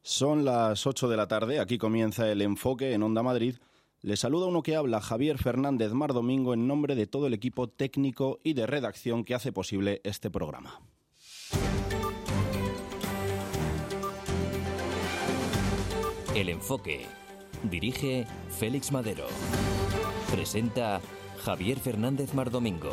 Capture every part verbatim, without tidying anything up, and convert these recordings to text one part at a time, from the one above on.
Son las ocho de la tarde, aquí comienza el enfoque en Onda Madrid. Les saluda uno que habla, Javier Fernández Mar Domingo, en nombre de todo el equipo técnico y de redacción que hace posible este programa. El enfoque. Dirige Félix Madero. Presenta Javier Fernández Mar Domingo.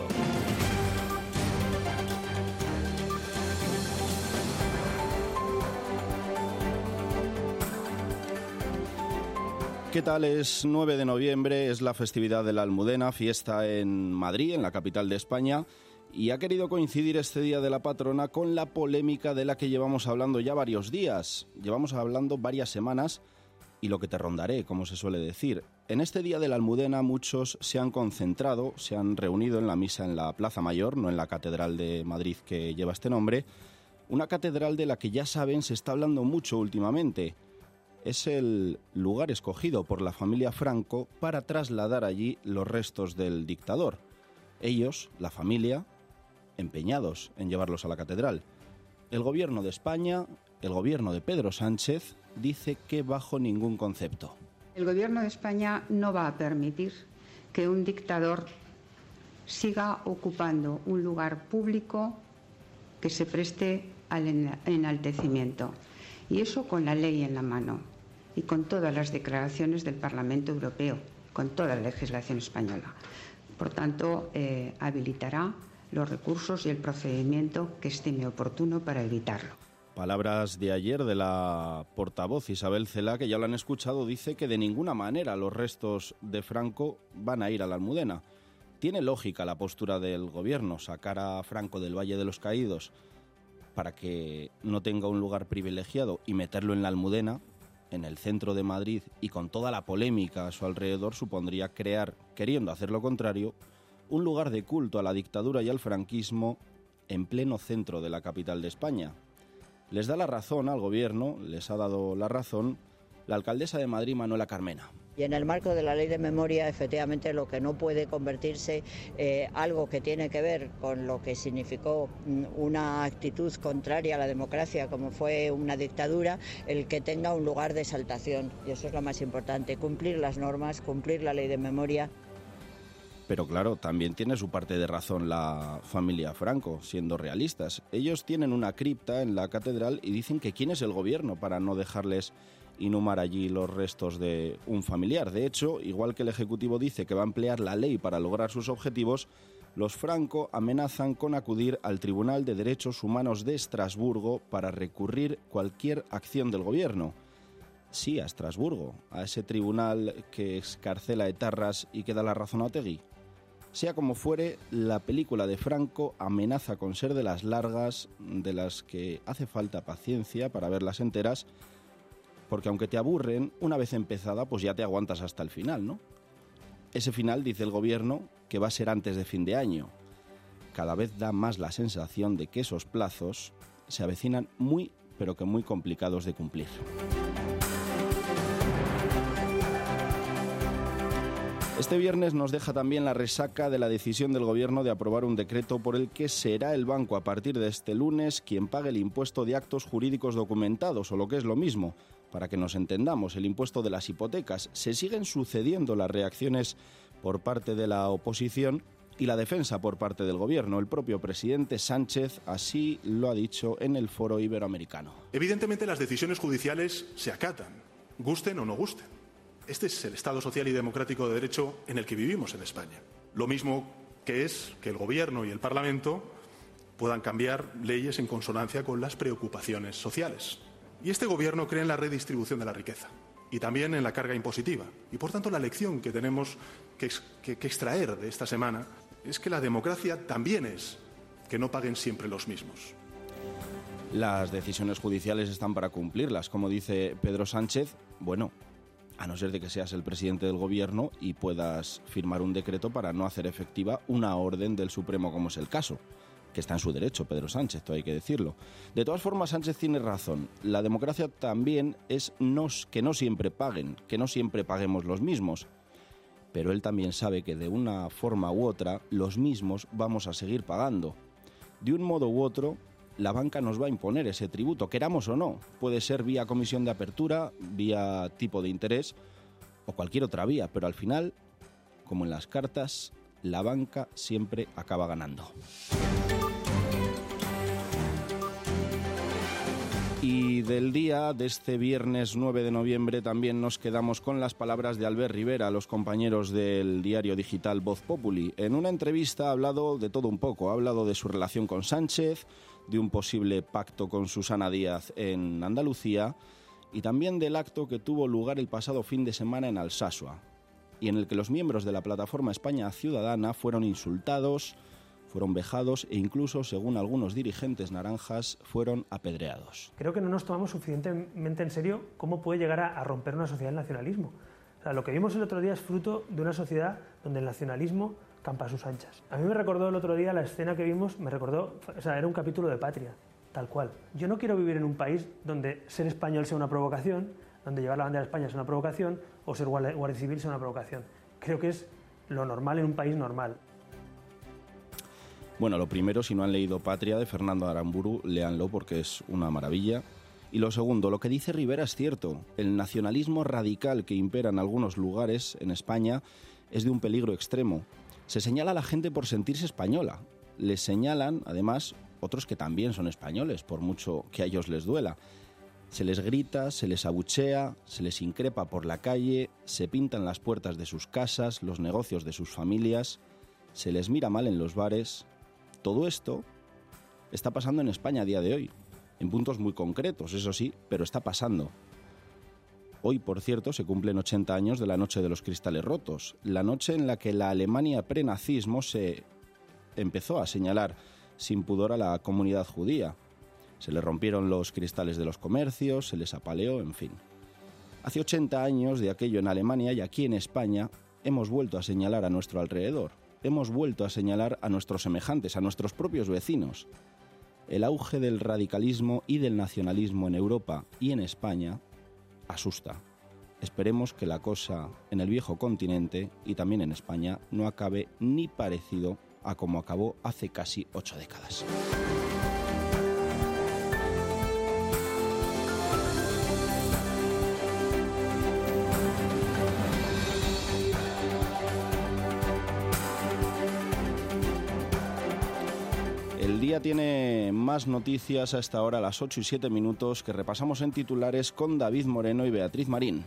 ¿Qué tal? Es nueve de noviembre, es la festividad de la Almudena, fiesta en Madrid, en la capital de España, y ha querido coincidir este Día de la Patrona con la polémica de la que llevamos hablando ya varios días. Llevamos hablando varias semanas y lo que te rondaré, como se suele decir. En este Día de la Almudena muchos se han concentrado, se han reunido en la misa en la Plaza Mayor, no en la Catedral de Madrid que lleva este nombre, una catedral de la que ya saben se está hablando mucho últimamente. Es el lugar escogido por la familia Franco para trasladar allí los restos del dictador. Ellos, la familia, empeñados en llevarlos a la catedral. El gobierno de España, el gobierno de Pedro Sánchez, dice que bajo ningún concepto. El gobierno de España no va a permitir que un dictador siga ocupando un lugar público que se preste al enaltecimiento. Y eso con la ley en la mano y con todas las declaraciones del Parlamento Europeo, con toda la legislación española. Por tanto, eh, habilitará los recursos y el procedimiento que estime oportuno para evitarlo. Palabras de ayer de la portavoz Isabel Celaá, que ya lo han escuchado, dice que de ninguna manera los restos de Franco van a ir a la Almudena. Tiene lógica la postura del gobierno, sacar a Franco del Valle de los Caídos para que no tenga un lugar privilegiado y meterlo en la Almudena, en el centro de Madrid, y con toda la polémica a su alrededor, supondría crear, queriendo hacer lo contrario, un lugar de culto a la dictadura y al franquismo en pleno centro de la capital de España. Les da la razón al gobierno, les ha dado la razón la alcaldesa de Madrid, Manuela Carmena. Y en el marco de la ley de memoria, efectivamente, lo que no puede convertirse eh, algo que tiene que ver con lo que significó una actitud contraria a la democracia, como fue una dictadura, el que tenga un lugar de exaltación. Y eso es lo más importante, cumplir las normas, cumplir la ley de memoria. Pero claro, también tiene su parte de razón la familia Franco, siendo realistas. Ellos tienen una cripta en la catedral y dicen que quién es el gobierno para no dejarles inhumar allí los restos de un familiar. De hecho, igual que el Ejecutivo dice que va a emplear la ley para lograr sus objetivos, los Franco amenazan con acudir al Tribunal de Derechos Humanos de Estrasburgo para recurrir cualquier acción del gobierno. Sí, a Estrasburgo, a ese tribunal que excarcela etarras y que da la razón a Otegi. Sea como fuere, la película de Franco amenaza con ser de las largas, de las que hace falta paciencia para verlas enteras, porque aunque te aburren, una vez empezada, pues ya te aguantas hasta el final, ¿no? Ese final, dice el gobierno, que va a ser antes de fin de año. Cada vez da más la sensación de que esos plazos se avecinan muy, pero que muy complicados de cumplir. Este viernes nos deja también la resaca de la decisión del gobierno de aprobar un decreto por el que será el banco a partir de este lunes quien pague el impuesto de actos jurídicos documentados, o lo que es lo mismo, para que nos entendamos, el impuesto de las hipotecas. Se siguen sucediendo las reacciones por parte de la oposición y la defensa por parte del gobierno. El propio presidente Sánchez así lo ha dicho en el Foro Iberoamericano. Evidentemente las decisiones judiciales se acatan, gusten o no gusten. Este es el Estado social y democrático de derecho en el que vivimos en España. Lo mismo que es que el Gobierno y el Parlamento puedan cambiar leyes en consonancia con las preocupaciones sociales. Y este Gobierno cree en la redistribución de la riqueza y también en la carga impositiva. Y por tanto la lección que tenemos que, que, que extraer de esta semana es que la democracia también es que no paguen siempre los mismos. Las decisiones judiciales están para cumplirlas, como dice Pedro Sánchez. Bueno, a no ser de que seas el presidente del gobierno y puedas firmar un decreto para no hacer efectiva una orden del Supremo, como es el caso, que está en su derecho Pedro Sánchez, todo hay que decirlo. De todas formas, Sánchez tiene razón. La democracia también es nos, que no siempre paguen, que no siempre paguemos los mismos. Pero él también sabe que de una forma u otra, los mismos vamos a seguir pagando. De un modo u otro, la banca nos va a imponer ese tributo, queramos o no. Puede ser vía comisión de apertura, vía tipo de interés o cualquier otra vía, pero al final, como en las cartas, la banca siempre acaba ganando. Y del día de este viernes nueve de noviembre también nos quedamos con las palabras de Albert Rivera, los compañeros del diario digital Voz Populi. En una entrevista ha hablado de todo un poco, ha hablado de su relación con Sánchez, de un posible pacto con Susana Díaz en Andalucía y también del acto que tuvo lugar el pasado fin de semana en Alsasua y en el que los miembros de la plataforma España Ciudadana fueron insultados, fueron vejados e incluso, según algunos dirigentes naranjas, fueron apedreados. Creo que no nos tomamos suficientemente en serio cómo puede llegar a, a romper una sociedad el nacionalismo. O sea, lo que vimos el otro día es fruto de una sociedad donde el nacionalismo campa a sus anchas. A mí me recordó el otro día la escena que vimos, me recordó, o sea, era un capítulo de Patria, tal cual. Yo no quiero vivir en un país donde ser español sea una provocación, donde llevar la bandera de España sea una provocación o ser guardia civil sea una provocación. Creo que es lo normal en un país normal. Bueno, lo primero, si no han leído Patria de Fernando Aramburu, léanlo porque es una maravilla. Y lo segundo, lo que dice Rivera es cierto. El nacionalismo radical que impera en algunos lugares en España es de un peligro extremo. Se señala a la gente por sentirse española. Les señalan, además, otros que también son españoles, por mucho que a ellos les duela. Se les grita, se les abuchea, se les increpa por la calle, se pintan las puertas de sus casas, los negocios de sus familias, se les mira mal en los bares. Todo esto está pasando en España a día de hoy, en puntos muy concretos, eso sí, pero está pasando. Hoy, por cierto, se cumplen ochenta años de la Noche de los Cristales Rotos, la noche en la que la Alemania pre-nazismo se empezó a señalar sin pudor a la comunidad judía. Se les rompieron los cristales de los comercios, se les apaleó, en fin. Hace ochenta años de aquello en Alemania y aquí en España hemos vuelto a señalar a nuestro alrededor. Hemos vuelto a señalar a nuestros semejantes, a nuestros propios vecinos. El auge del radicalismo y del nacionalismo en Europa y en España asusta. Esperemos que la cosa en el viejo continente y también en España no acabe ni parecido a como acabó hace casi ocho décadas. El día tiene más noticias a esta hora, a las ocho y siete minutos, que repasamos en titulares con David Moreno y Beatriz Marín.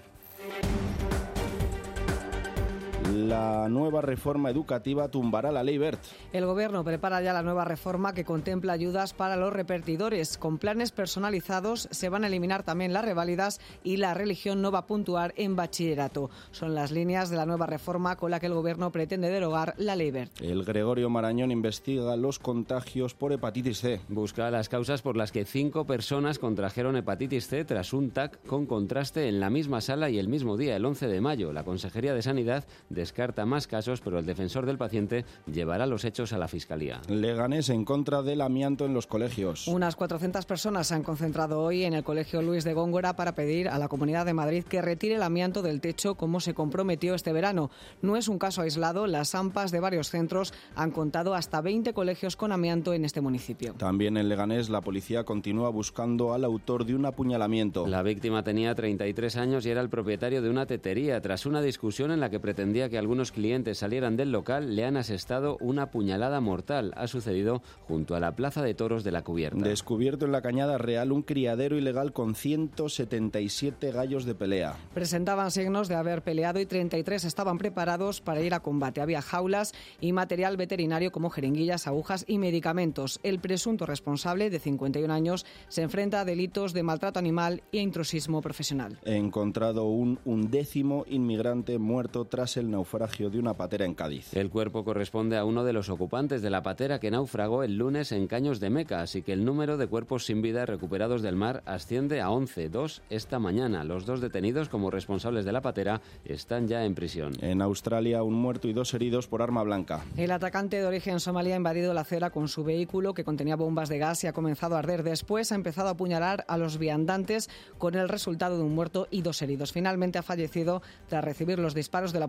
La nueva reforma educativa tumbará la ley Wert. El Gobierno prepara ya la nueva reforma que contempla ayudas para los repartidores. Con planes personalizados se van a eliminar también las reválidas y la religión no va a puntuar en bachillerato. Son las líneas de la nueva reforma con la que el Gobierno pretende derogar la ley Wert. El Gregorio Marañón investiga los contagios por hepatitis C. Busca las causas por las que cinco personas contrajeron hepatitis C tras un T A C con contraste en la misma sala y el mismo día, el once de mayo. La Consejería de Sanidad descarta más casos, pero el defensor del paciente llevará los hechos a la Fiscalía. Leganés en contra del amianto en los colegios. Unas cuatrocientas personas se han concentrado hoy en el Colegio Luis de Góngora para pedir a la Comunidad de Madrid que retire el amianto del techo como se comprometió este verano. No es un caso aislado, las AMPAs de varios centros han contado hasta veinte colegios con amianto en este municipio. También en Leganés la policía continúa buscando al autor de un apuñalamiento. La víctima tenía treinta y tres años y era el propietario de una tetería. Tras una discusión en la que pretendía que algunos clientes salieran del local, le han asestado una puñalada mortal. Ha sucedido junto a la Plaza de Toros de la Cubierta. Descubierto en la Cañada Real un criadero ilegal con ciento setenta y siete gallos de pelea. Presentaban signos de haber peleado y treinta y tres estaban preparados para ir a combate. Había jaulas y material veterinario como jeringuillas, agujas y medicamentos. El presunto responsable, de cincuenta y un años, se enfrenta a delitos de maltrato animal e intrusismo profesional. He encontrado un undécimo inmigrante muerto tras el naufragio de una patera en Cádiz. El cuerpo corresponde a uno de los ocupantes de la patera que naufragó el lunes en Caños de Meca, así que el número de cuerpos sin vida recuperados del mar asciende a once, dos esta mañana. Los dos detenidos como responsables de la patera están ya en prisión. En Australia, un muerto y dos heridos por arma blanca. El atacante de origen somalí ha invadido la acera con su vehículo que contenía bombas de gas y ha comenzado a arder. Después ha empezado a apuñalar a los viandantes con el resultado de un muerto y dos heridos. Finalmente ha fallecido tras recibir los disparos de la policía.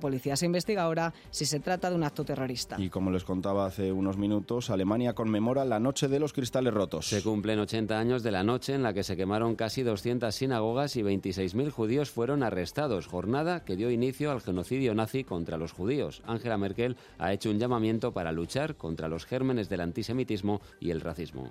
se investiga ahora si se trata de un acto terrorista. Y como les contaba hace unos minutos, Alemania conmemora la Noche de los Cristales Rotos. Se cumplen ochenta años de la noche en la que se quemaron casi doscientas sinagogas y veintiséis mil judíos fueron arrestados, jornada que dio inicio al genocidio nazi contra los judíos. Angela Merkel ha hecho un llamamiento para luchar contra los gérmenes del antisemitismo y el racismo.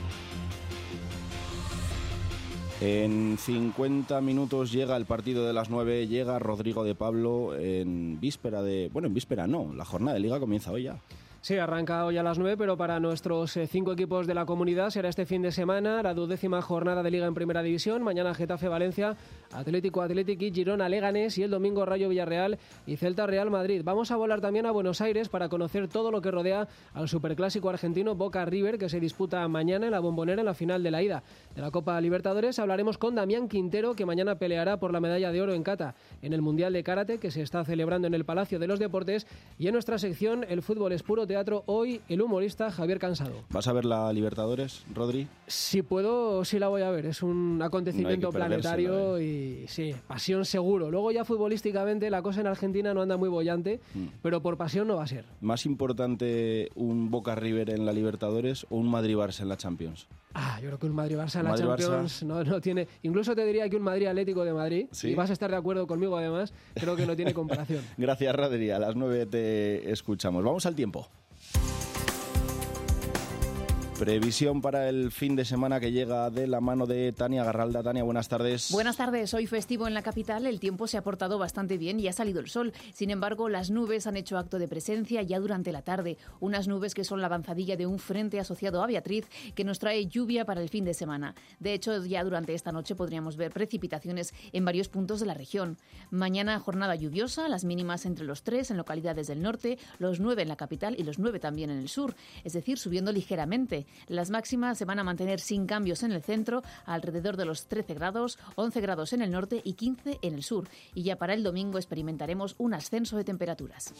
En cincuenta minutos llega el partido de las nueve, llega Rodrigo de Pablo en víspera de... Bueno, en víspera no, la jornada de Liga comienza hoy ya. Sí, arranca hoy a las nueve, pero para nuestros eh, cinco equipos de la comunidad será este fin de semana la duodécima jornada de Liga en Primera División. Mañana Getafe Valencia, Atlético Athletic y Girona Leganés, y el domingo Rayo Villarreal y Celta Real Madrid. Vamos a volar también a Buenos Aires para conocer todo lo que rodea al superclásico argentino Boca River, que se disputa mañana en la Bombonera en la final de la ida de la Copa Libertadores. Hablaremos con Damián Quintero, que mañana peleará por la medalla de oro en kata en el Mundial de Karate, que se está celebrando en el Palacio de los Deportes. Y en nuestra sección El fútbol es puro teatro, hoy el humorista Javier Cansado. ¿Vas a ver la Libertadores, Rodri? Si puedo, sí la voy a ver. Es un acontecimiento no planetario y sí, pasión seguro. Luego ya futbolísticamente la cosa en Argentina no anda muy bollante, mm. pero por pasión no va a ser. ¿Más importante un Boca River en la Libertadores o un Madrid-Barça en la Champions? Ah, yo creo que un Madrid-Barça en la Champions no, no tiene... Incluso te diría que un Madrid-Atlético de Madrid, ¿sí? Y vas a estar de acuerdo conmigo además, creo que no tiene comparación. Gracias, Rodri. A las nueve te escuchamos. Vamos al tiempo. Previsión para el fin de semana que llega de la mano de Tania Garralda. Tania, buenas tardes. Buenas tardes. Hoy festivo en la capital, el tiempo se ha portado bastante bien y ha salido el sol. Sin embargo, las nubes han hecho acto de presencia ya durante la tarde. Unas nubes que son la avanzadilla de un frente asociado a Beatriz que nos trae lluvia para el fin de semana. De hecho, ya durante esta noche podríamos ver precipitaciones en varios puntos de la región. Mañana jornada lluviosa, las mínimas entre los tres en localidades del norte, los nueve en la capital y los nueve también en el sur, es decir, subiendo ligeramente. Las máximas se van a mantener sin cambios en el centro, alrededor de los trece grados, once grados en el norte y quince en el sur. Y ya para el domingo experimentaremos un ascenso de temperaturas.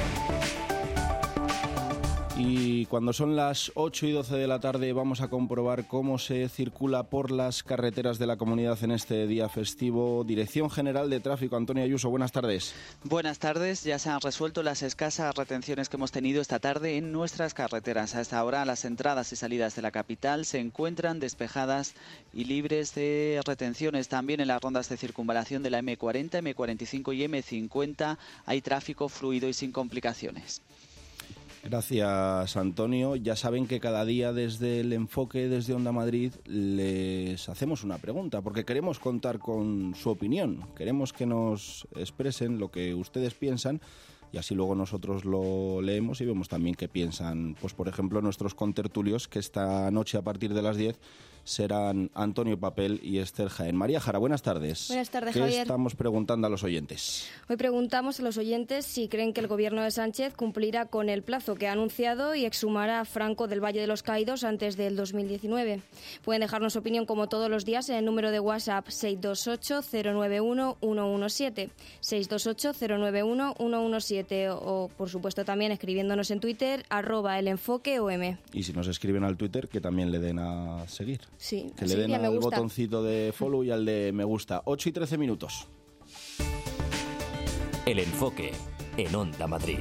Y cuando son las ocho y doce de la tarde vamos a comprobar cómo se circula por las carreteras de la comunidad en este día festivo. Dirección General de Tráfico, Antonio Ayuso, buenas tardes. Buenas tardes, ya se han resuelto las escasas retenciones que hemos tenido esta tarde en nuestras carreteras. A esta hora las entradas y salidas de la capital se encuentran despejadas y libres de retenciones. También en las rondas de circunvalación de la eme cuarenta, eme cuarenta y cinco y eme cincuenta hay tráfico fluido y sin complicaciones. Gracias, Antonio. Ya saben que cada día desde el Enfoque, desde Onda Madrid, les hacemos una pregunta, porque queremos contar con su opinión. Queremos que nos expresen lo que ustedes piensan y así luego nosotros lo leemos y vemos también qué piensan, pues por ejemplo, nuestros contertulios, que esta noche a partir de las diez serán Antonio Papel y Esther Jaén. María Jara, buenas tardes. Buenas tardes, ¿Qué Javier? estamos preguntando a los oyentes? Hoy preguntamos a los oyentes si creen que el gobierno de Sánchez cumplirá con el plazo que ha anunciado y exhumará a Franco del Valle de los Caídos antes del dos mil diecinueve. Pueden dejarnos su opinión como todos los días en el número de WhatsApp seis dos ocho cero nueve uno uno uno siete, seis dos ocho cero nueve uno uno uno siete o, por supuesto, también escribiéndonos en Twitter, arroba el enfoque o m. Y si nos escriben al Twitter, que también le den a seguir. Sí, que sí, le den al gusta. botoncito de follow y al de me gusta. ocho y trece minutos. El Enfoque, en Onda Madrid.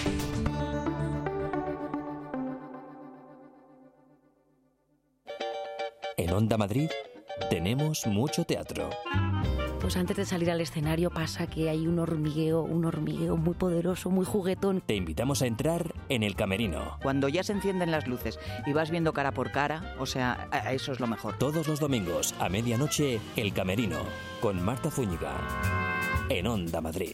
En Onda Madrid tenemos mucho teatro. Pues antes de salir al escenario pasa que hay un hormigueo, un hormigueo muy poderoso, muy juguetón. Te invitamos a entrar en el camerino. Cuando ya se encienden las luces y vas viendo cara por cara, o sea, eso es lo mejor. Todos los domingos a medianoche, El Camerino, con Marta Zúñiga, en Onda Madrid.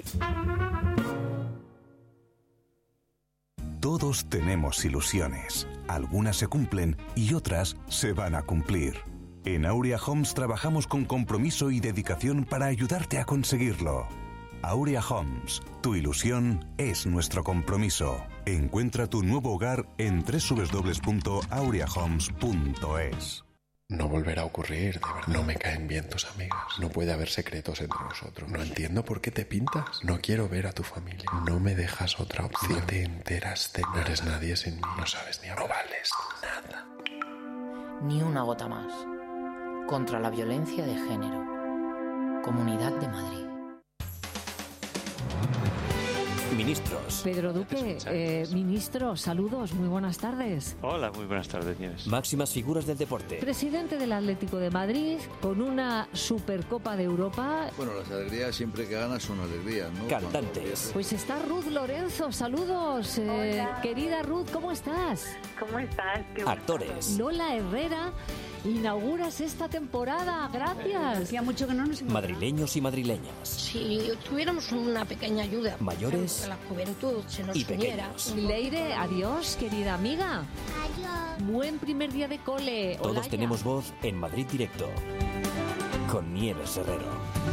Todos tenemos ilusiones. Algunas se cumplen y otras se van a cumplir. En Aurea Homes trabajamos con compromiso y dedicación para ayudarte a conseguirlo. Aurea Homes, tu ilusión es nuestro compromiso. Encuentra tu nuevo hogar en doble u doble u doble u punto aurea homes punto es. No volverá a ocurrir, de verdad. No me caen bien tus amigas. No puede haber secretos entre nosotros. No entiendo por qué te pintas. No quiero ver a tu familia. No me dejas otra opción. No te enteras de nada. No eres nadie sin mí. No sabes ni hablar. No vales nada. Ni una gota más. Contra la violencia de género. Comunidad de Madrid. Ministros. Pedro Duque, eh, ministro, saludos, muy buenas tardes. Hola, muy buenas tardes, Nieves. Máximas figuras del deporte. Presidente del Atlético de Madrid, con una Supercopa de Europa. Bueno, las alegrías siempre que ganas son alegrías, ¿no? Cantantes. Pues está Ruth Lorenzo, saludos. Eh, querida Ruth, ¿cómo estás? ¿Cómo estás? Qué Actores. Lola Herrera, inauguras esta temporada, gracias. Hacía mucho que no nos Madrileños y madrileñas. Si tuviéramos una pequeña ayuda. Mayores que la juventud se nos y uniera. pequeños. Leire, adiós, querida amiga. Adiós. Buen primer día de cole. Todos Olaya. tenemos voz en Madrid Directo. Con Nieves Herrero.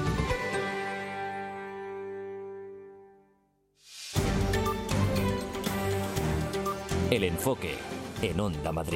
El enfoque en Onda Madrid.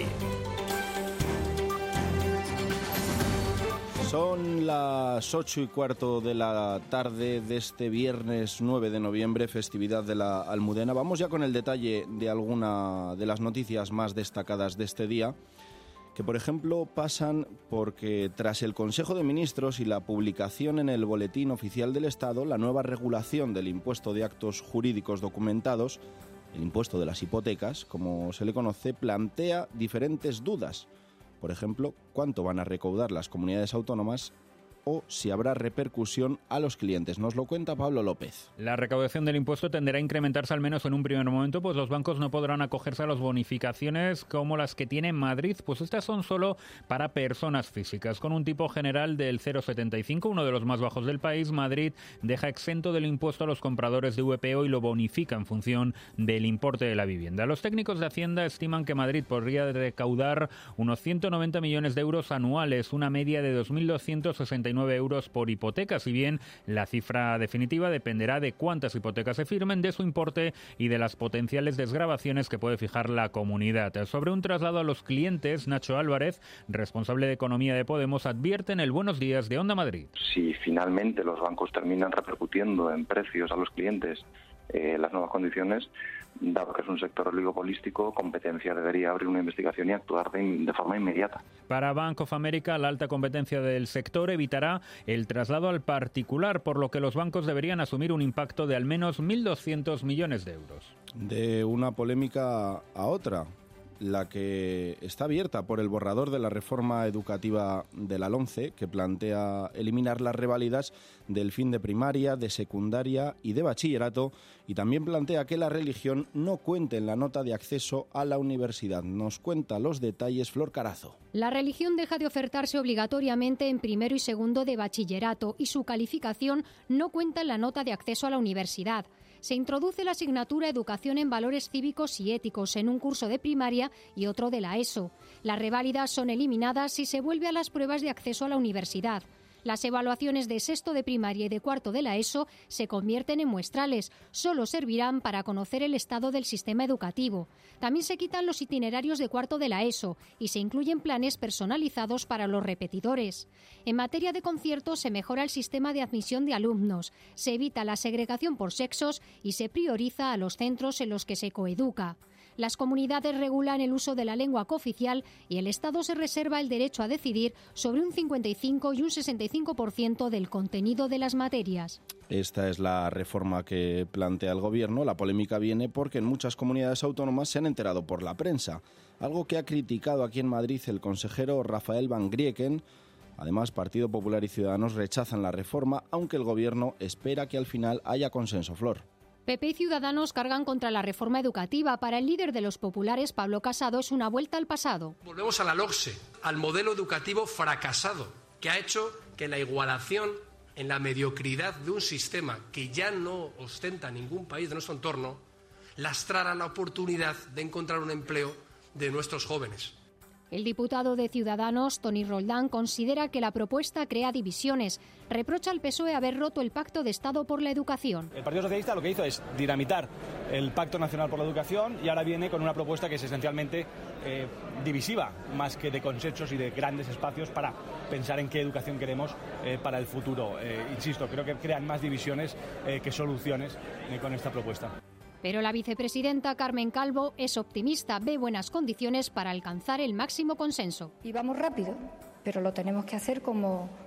Son las ocho y cuarto de la tarde de este viernes nueve de noviembre, festividad de la Almudena. Vamos ya con el detalle de alguna de las noticias más destacadas de este día, que por ejemplo pasan porque tras el Consejo de Ministros y la publicación en el Boletín Oficial del Estado, la nueva regulación del impuesto de actos jurídicos documentados, el impuesto de las hipotecas, como se le conoce, plantea diferentes dudas. Por ejemplo, cuánto van a recaudar las comunidades autónomas o si habrá repercusión a los clientes. Nos lo cuenta Pablo López. La recaudación del impuesto tenderá a incrementarse al menos en un primer momento, pues los bancos no podrán acogerse a las bonificaciones como las que tiene Madrid, pues estas son solo para personas físicas. Con un tipo general del cero coma setenta y cinco, uno de los más bajos del país, Madrid deja exento del impuesto a los compradores de V P O y lo bonifica en función del importe de la vivienda. Los técnicos de Hacienda estiman que Madrid podría recaudar unos ciento noventa millones de euros anuales, una media de dos mil doscientos sesenta y nueve euros por hipoteca, si bien la cifra definitiva dependerá de cuántas hipotecas se firmen, de su importe y de las potenciales desgravaciones que puede fijar la comunidad. Sobre un traslado a los clientes, Nacho Álvarez, responsable de Economía de Podemos, advierte en el Buenos Días de Onda Madrid. Si finalmente los bancos terminan repercutiendo en precios a los clientes eh, las nuevas condiciones, dado que es un sector oligopolístico, competencia debería abrir una investigación y actuar de, de forma inmediata. Para Bank of America, la alta competencia del sector evitará el traslado al particular, por lo que los bancos deberían asumir un impacto de al menos mil doscientos millones de euros. De una polémica a otra, la que está abierta por el borrador de la reforma educativa de la LOMCE, que plantea eliminar las reválidas del fin de primaria, de secundaria y de bachillerato, y también plantea que la religión no cuente en la nota de acceso a la universidad. Nos cuenta los detalles Flor Carazo. La religión deja de ofertarse obligatoriamente en primero y segundo de bachillerato y su calificación no cuenta en la nota de acceso a la universidad. Se introduce la asignatura Educación en Valores Cívicos y Éticos en un curso de primaria y otro de la ESO. Las reválidas son eliminadas si se vuelve a las pruebas de acceso a la universidad. Las evaluaciones de sexto de primaria y de cuarto de la ESO se convierten en muestrales. Solo servirán para conocer el estado del sistema educativo. También se quitan los itinerarios de cuarto de la ESO y se incluyen planes personalizados para los repetidores. En materia de conciertos se mejora el sistema de admisión de alumnos, se evita la segregación por sexos y se prioriza a los centros en los que se coeduca. Las comunidades regulan el uso de la lengua cooficial y el Estado se reserva el derecho a decidir sobre un cincuenta y cinco y un sesenta y cinco por ciento del contenido de las materias. Esta es la reforma que plantea el Gobierno. La polémica viene porque en muchas comunidades autónomas se han enterado por la prensa, algo que ha criticado aquí en Madrid el consejero Rafael Van Grieken. Además, Partido Popular y Ciudadanos rechazan la reforma, aunque el Gobierno espera que al final haya consenso. Flor. P P y Ciudadanos cargan contra la reforma educativa. Para el líder de los populares, Pablo Casado, es una vuelta al pasado. Volvemos a la LOGSE, al modelo educativo fracasado, que ha hecho que la igualación en la mediocridad de un sistema que ya no ostenta ningún país de nuestro entorno, lastrara la oportunidad de encontrar un empleo de nuestros jóvenes. El diputado de Ciudadanos, Toni Roldán, considera que la propuesta crea divisiones. Reprocha al P S O E haber roto el Pacto de Estado por la Educación. El Partido Socialista lo que hizo es dinamitar el Pacto Nacional por la Educación y ahora viene con una propuesta que es esencialmente eh, divisiva, más que de consensos y de grandes espacios para pensar en qué educación queremos eh, para el futuro. Eh, insisto, creo que crean más divisiones eh, que soluciones eh, con esta propuesta. Pero la vicepresidenta Carmen Calvo es optimista, ve buenas condiciones para alcanzar el máximo consenso. Y vamos rápido, pero lo tenemos que hacer como,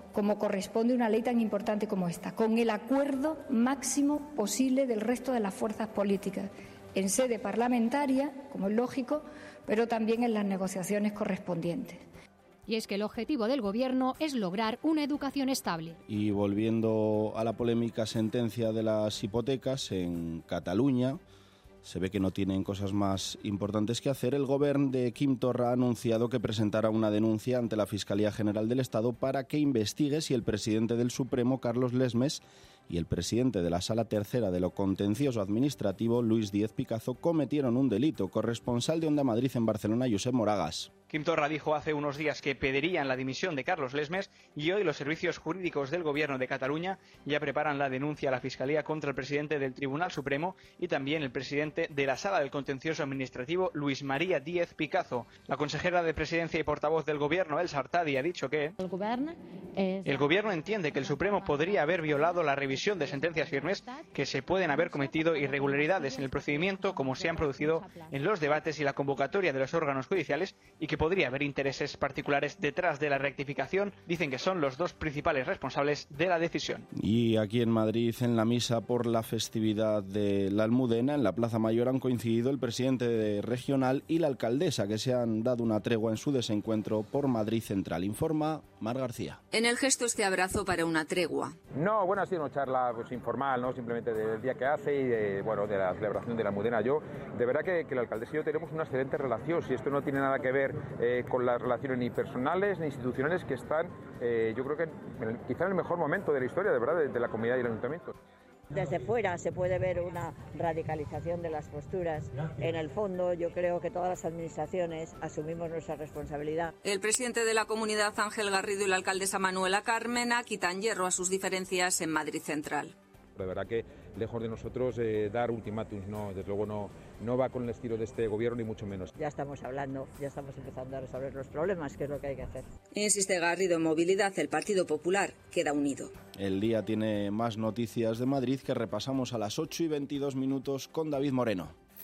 como corresponde una ley tan importante como esta, con el acuerdo máximo posible del resto de las fuerzas políticas, en sede parlamentaria, como es lógico, pero también en las negociaciones correspondientes. Y es que el objetivo del Gobierno es lograr una educación estable. Y volviendo a la polémica sentencia de las hipotecas, en Cataluña se ve que no tienen cosas más importantes que hacer. El Gobierno de Quim Torra ha anunciado que presentará una denuncia ante la Fiscalía General del Estado para que investigue si el presidente del Supremo, Carlos Lesmes, y el presidente de la Sala Tercera de lo Contencioso Administrativo, Luis Díez Picazo, cometieron un delito. Corresponsal de Onda Madrid en Barcelona, Josep Moragas. Quim Torra dijo hace unos días que pedirían la dimisión de Carlos Lesmes y hoy los servicios jurídicos del Gobierno de Cataluña ya preparan la denuncia a la Fiscalía contra el presidente del Tribunal Supremo y también el presidente de la Sala del Contencioso Administrativo, Luis María Díez Picazo. La consejera de Presidencia y portavoz del Gobierno, Elsa Artadi, ha dicho que el Gobierno, es... el Gobierno entiende que el Supremo podría haber violado la revisión de sentencias firmes, que se pueden haber cometido irregularidades en el procedimiento como se han producido en los debates y la convocatoria de los órganos judiciales y que podría haber intereses particulares detrás de la rectificación. Dicen que son los dos principales responsables de la decisión. Y aquí en Madrid, en la misa por la festividad de la Almudena, en la Plaza Mayor han coincidido el presidente regional y la alcaldesa, que se han dado una tregua en su desencuentro por Madrid Central. Informa Mar García. En el gesto este abrazo para una tregua. No, bueno, ha sido una charla pues, informal, ¿no? Simplemente del día que hace y de, bueno, de la celebración de la Almudena. Yo, de verdad que, que la alcaldesa y yo tenemos una excelente relación. Si esto no tiene nada que ver eh, con las relaciones ni personales ni institucionales que están, eh, yo creo que en, quizá en el mejor momento de la historia, de verdad, de, de la comunidad y el ayuntamiento. Desde fuera se puede ver una radicalización de las posturas. En el fondo, yo creo que todas las administraciones asumimos nuestra responsabilidad. El presidente de la comunidad, Ángel Garrido, y la alcaldesa Manuela Carmena quitan hierro a sus diferencias en Madrid Central. De verdad que lejos de nosotros eh, dar ultimátums, no, desde luego no, no va con el estilo de este gobierno ni mucho menos. Ya estamos hablando, ya estamos empezando a resolver los problemas, que es lo que hay que hacer. Insiste Garrido, en movilidad el Partido Popular queda unido. El día tiene más noticias de Madrid que repasamos a las ocho y veintidós minutos con David Moreno.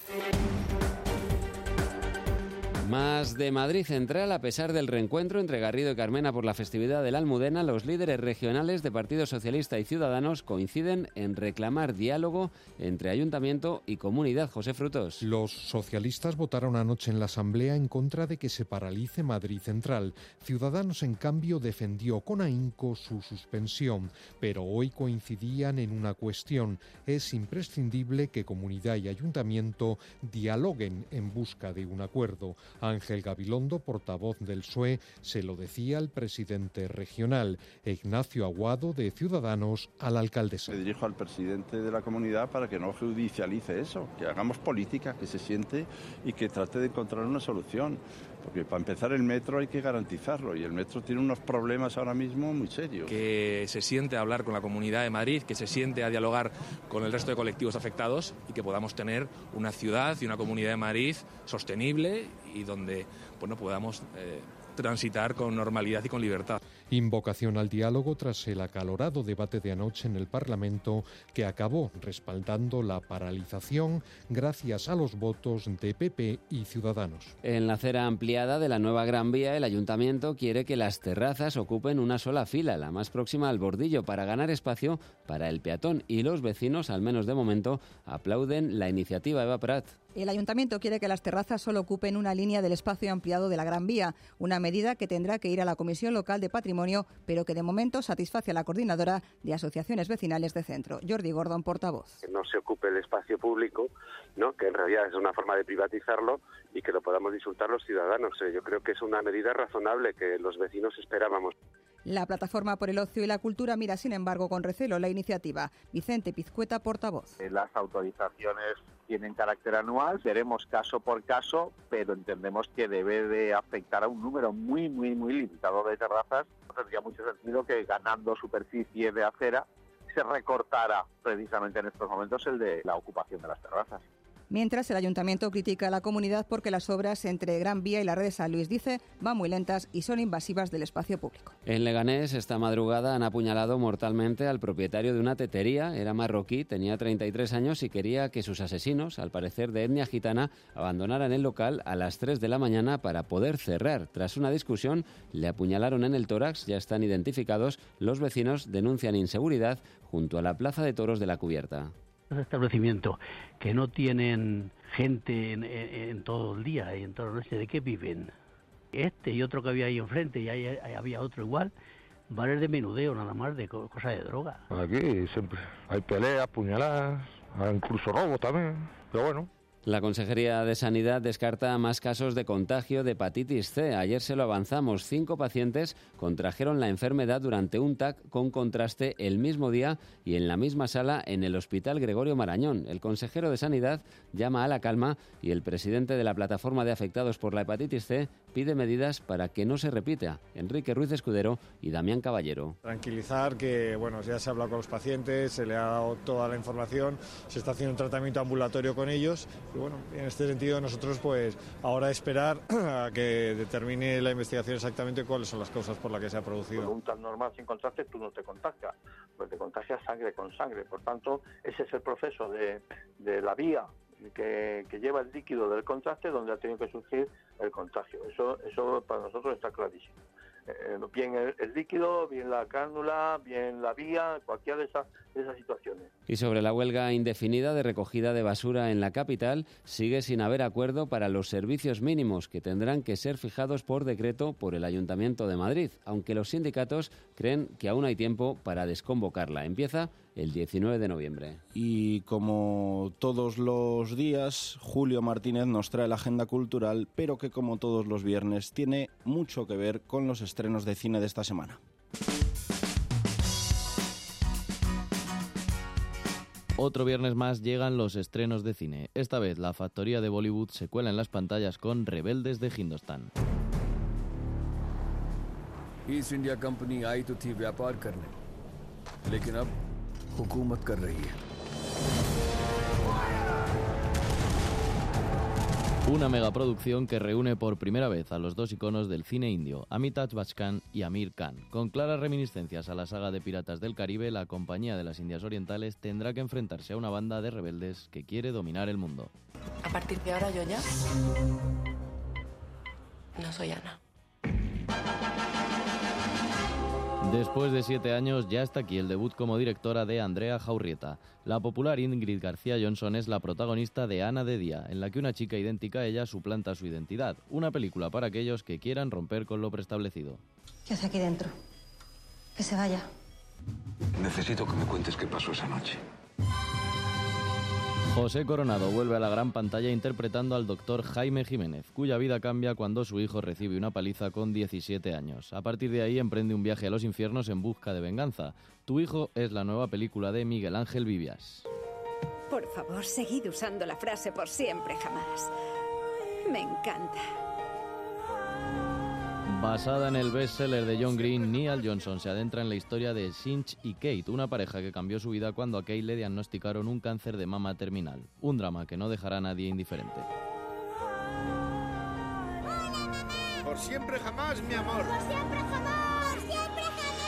Más de Madrid Central. A pesar del reencuentro entre Garrido y Carmena por la festividad de la Almudena, los líderes regionales de Partido Socialista y Ciudadanos coinciden en reclamar diálogo entre Ayuntamiento y Comunidad. José Frutos. Los socialistas votaron anoche en la Asamblea en contra de que se paralice Madrid Central. Ciudadanos, en cambio, defendió con ahínco su suspensión, pero hoy coincidían en una cuestión. Es imprescindible que Comunidad y Ayuntamiento dialoguen en busca de un acuerdo. Ángel Gabilondo, portavoz del P S O E, se lo decía al presidente regional. Ignacio Aguado, de Ciudadanos, a la alcaldesa. Le dirijo al presidente de la comunidad para que no judicialice eso, que hagamos política, que se siente y que trate de encontrar una solución. Porque para empezar el metro hay que garantizarlo y el metro tiene unos problemas ahora mismo muy serios. Que se siente a hablar con la Comunidad de Madrid, que se siente a dialogar con el resto de colectivos afectados y que podamos tener una ciudad y una Comunidad de Madrid sostenible y donde bueno, podamos eh, transitar con normalidad y con libertad. Invocación al diálogo tras el acalorado debate de anoche en el Parlamento, que acabó respaldando la paralización gracias a los votos de P P y Ciudadanos. En la acera ampliada de la nueva Gran Vía, el Ayuntamiento quiere que las terrazas ocupen una sola fila, la más próxima al bordillo, para ganar espacio para el peatón, y los vecinos, al menos de momento, aplauden la iniciativa. Eva Prat. El Ayuntamiento quiere que las terrazas solo ocupen una línea del espacio ampliado de la Gran Vía, una medida que tendrá que ir a la Comisión Local de Patrimonio, pero que de momento satisface a la coordinadora de asociaciones vecinales de centro. Jordi Gordon, portavoz. Que no se ocupe el espacio público, ¿no? Que en realidad es una forma de privatizarlo y que lo podamos disfrutar los ciudadanos. Yo creo que es una medida razonable que los vecinos esperábamos. La Plataforma por el Ocio y la Cultura mira, sin embargo, con recelo la iniciativa. Vicente Pizcueta, portavoz. Las autorizaciones tienen carácter anual, veremos caso por caso, pero entendemos que debe de afectar a un número muy, muy, muy limitado de terrazas. No tendría mucho sentido que ganando superficie de acera se recortara precisamente en estos momentos el de la ocupación de las terrazas. Mientras, el Ayuntamiento critica a la comunidad porque las obras entre Gran Vía y la red de San Luis, dice, van muy lentas y son invasivas del espacio público. En Leganés, esta madrugada han apuñalado mortalmente al propietario de una tetería. Era marroquí, tenía treinta y tres años y quería que sus asesinos, al parecer de etnia gitana, abandonaran el local a las tres de la mañana para poder cerrar. Tras una discusión, le apuñalaron en el tórax, ya están identificados. Los vecinos denuncian inseguridad junto a la Plaza de Toros de la Cubierta. Los establecimientos que no tienen gente en, en, en todo el día y en toda la noche, ¿de qué viven? Este y otro que había ahí enfrente, y ahí, ahí había otro igual, bares de menudeo nada más, de co- cosas de droga. Aquí siempre hay peleas, puñaladas, incluso robos también, pero bueno. La Consejería de Sanidad descarta más casos de contagio de hepatitis C. Ayer se lo avanzamos. Cinco pacientes contrajeron la enfermedad durante un T A C con contraste el mismo día y en la misma sala en el Hospital Gregorio Marañón. El consejero de Sanidad llama a la calma y el presidente de la Plataforma de Afectados por la Hepatitis C pide medidas para que no se repita. Enrique Ruiz Escudero y Damián Caballero. Tranquilizar que, bueno, ya se ha hablado con los pacientes, se le ha dado toda la información, se está haciendo un tratamiento ambulatorio con ellos. Y bueno, en este sentido nosotros pues ahora esperar a que determine la investigación exactamente cuáles son las causas por las que se ha producido. Con un T A C normal sin contraste tú no te contagias, pues te contagias sangre con sangre. Por tanto, ese es el proceso de, de la vía que, que lleva el líquido del contraste donde ha tenido que surgir el contagio. Eso, eso para nosotros está clarísimo. Eh, bien el, el líquido, bien la cánula, bien la vía, cualquiera de esas, de esas situaciones. Y sobre la huelga indefinida de recogida de basura en la capital, sigue sin haber acuerdo para los servicios mínimos que tendrán que ser fijados por decreto por el Ayuntamiento de Madrid, aunque los sindicatos creen que aún hay tiempo para desconvocarla. Empieza el diecinueve de noviembre. Y como todos los días, Julio Martínez nos trae la agenda cultural, pero que como todos los viernes tiene mucho que ver con los estrenos de cine de esta semana. Otro viernes más llegan los estrenos de cine. Esta vez la factoría de Bollywood se cuela en las pantallas con Rebeldes de Hindustán. East India Company आई तो थी व्यापार करने, लेकिन अब हुकूमत कर रही है. Una megaproducción que reúne por primera vez a los dos iconos del cine indio, Amitabh Bachchan y Amir Khan. Con claras reminiscencias a la saga de Piratas del Caribe, la Compañía de las Indias Orientales tendrá que enfrentarse a una banda de rebeldes que quiere dominar el mundo. A partir de ahora yo ya no soy Ana. Después de siete años ya está aquí el debut como directora de Andrea Jaurrieta. La popular Ingrid García Johnson es la protagonista de Ana de Día, en la que una chica idéntica a ella suplanta su identidad. Una película para aquellos que quieran romper con lo preestablecido. ¿Qué hace aquí dentro? Que se vaya. Necesito que me cuentes qué pasó esa noche. José Coronado vuelve a la gran pantalla interpretando al doctor Jaime Jiménez, cuya vida cambia cuando su hijo recibe una paliza con diecisiete años. A partir de ahí emprende un viaje a los infiernos en busca de venganza. Tu hijo es la nueva película de Miguel Ángel Vivias. Por favor, seguid usando la frase por siempre jamás. Me encanta. Basada en el bestseller de John Green, Neal Johnson se adentra en la historia de Cinch y Kate, una pareja que cambió su vida cuando a Kate le diagnosticaron un cáncer de mama terminal. Un drama que no dejará a nadie indiferente. Por siempre jamás, mi amor. Por siempre jamás. Por siempre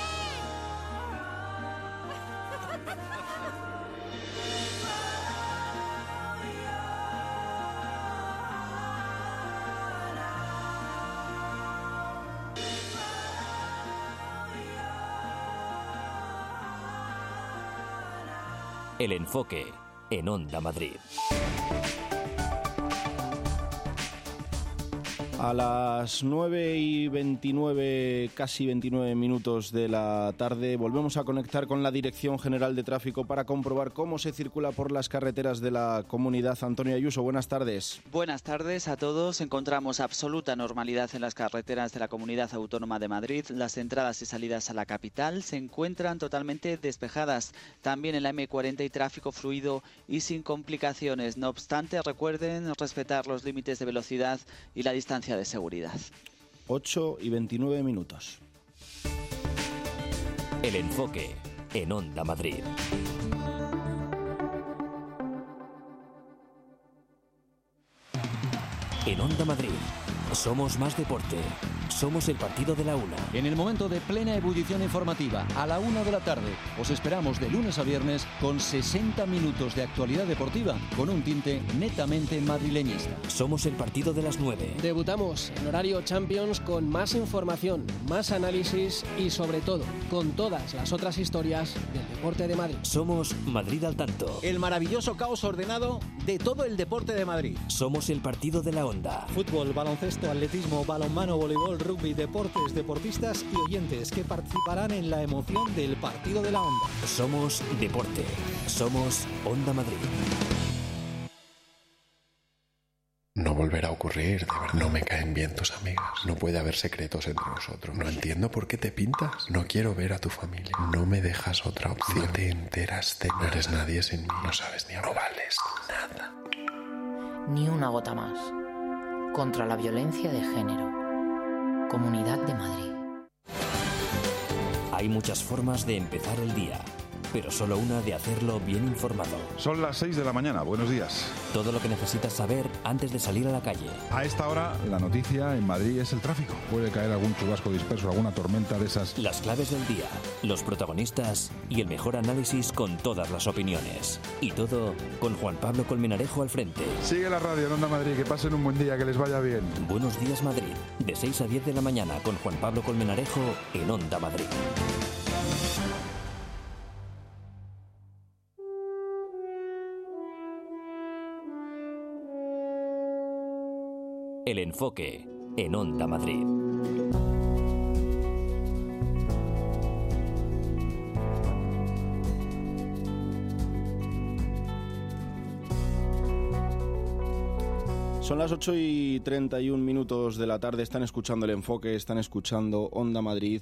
El enfoque en Onda Madrid. A las nueve y veintinueve, casi veintinueve minutos de la tarde, volvemos a conectar con la Dirección General de Tráfico para comprobar cómo se circula por las carreteras de la comunidad. Antonio Ayuso, buenas tardes. Buenas tardes a todos. Encontramos absoluta normalidad en las carreteras de la Comunidad Autónoma de Madrid. Las entradas y salidas a la capital se encuentran totalmente despejadas. También en la eme cuarenta hay tráfico fluido y sin complicaciones. No obstante, recuerden respetar los límites de velocidad y la distancia de seguridad. ocho y veintinueve minutos. El enfoque en Onda Madrid. En Onda Madrid, somos más deporte. Somos el partido de la una. En el momento de plena ebullición informativa, a la una de la tarde, os esperamos de lunes a viernes con sesenta minutos de actualidad deportiva con un tinte netamente madrileñista. Somos el partido de las nueve. Debutamos en horario Champions con más información, más análisis y sobre todo con todas las otras historias del deporte de Madrid. Somos Madrid al tanto. El maravilloso caos ordenado de todo el deporte de Madrid. Somos el partido de la Onda. Fútbol, baloncesto, atletismo, balonmano, voleibol, rugby, deportes, deportistas y oyentes que participarán en la emoción del partido de la Onda. Somos deporte. Somos Onda Madrid. No volverá a ocurrir, de verdad. No me caen bien tus amigas. No puede haber secretos entre nosotros. No entiendo por qué te pintas. No quiero ver a tu familia. No me dejas otra opción. No te enteras de nada. No eres nadie sin mí. No sabes ni hablar. No vales nada. Ni una gota más. Contra la violencia de género. Comunidad de Madrid. Hay muchas formas de empezar el día, pero solo una de hacerlo bien informado. Son las seis de la mañana, buenos días. Todo lo que necesitas saber antes de salir a la calle. A esta hora, la noticia en Madrid es el tráfico. Puede caer algún chubasco disperso, alguna tormenta de esas. Las claves del día, los protagonistas y el mejor análisis con todas las opiniones. Y todo con Juan Pablo Colmenarejo al frente. Sigue la radio en Onda Madrid, que pasen un buen día, que les vaya bien. Buenos días Madrid, de seis a diez de la mañana con Juan Pablo Colmenarejo en Onda Madrid. El enfoque en Onda Madrid. Son las ocho y treinta y un minutos de la tarde, están escuchando El Enfoque, están escuchando Onda Madrid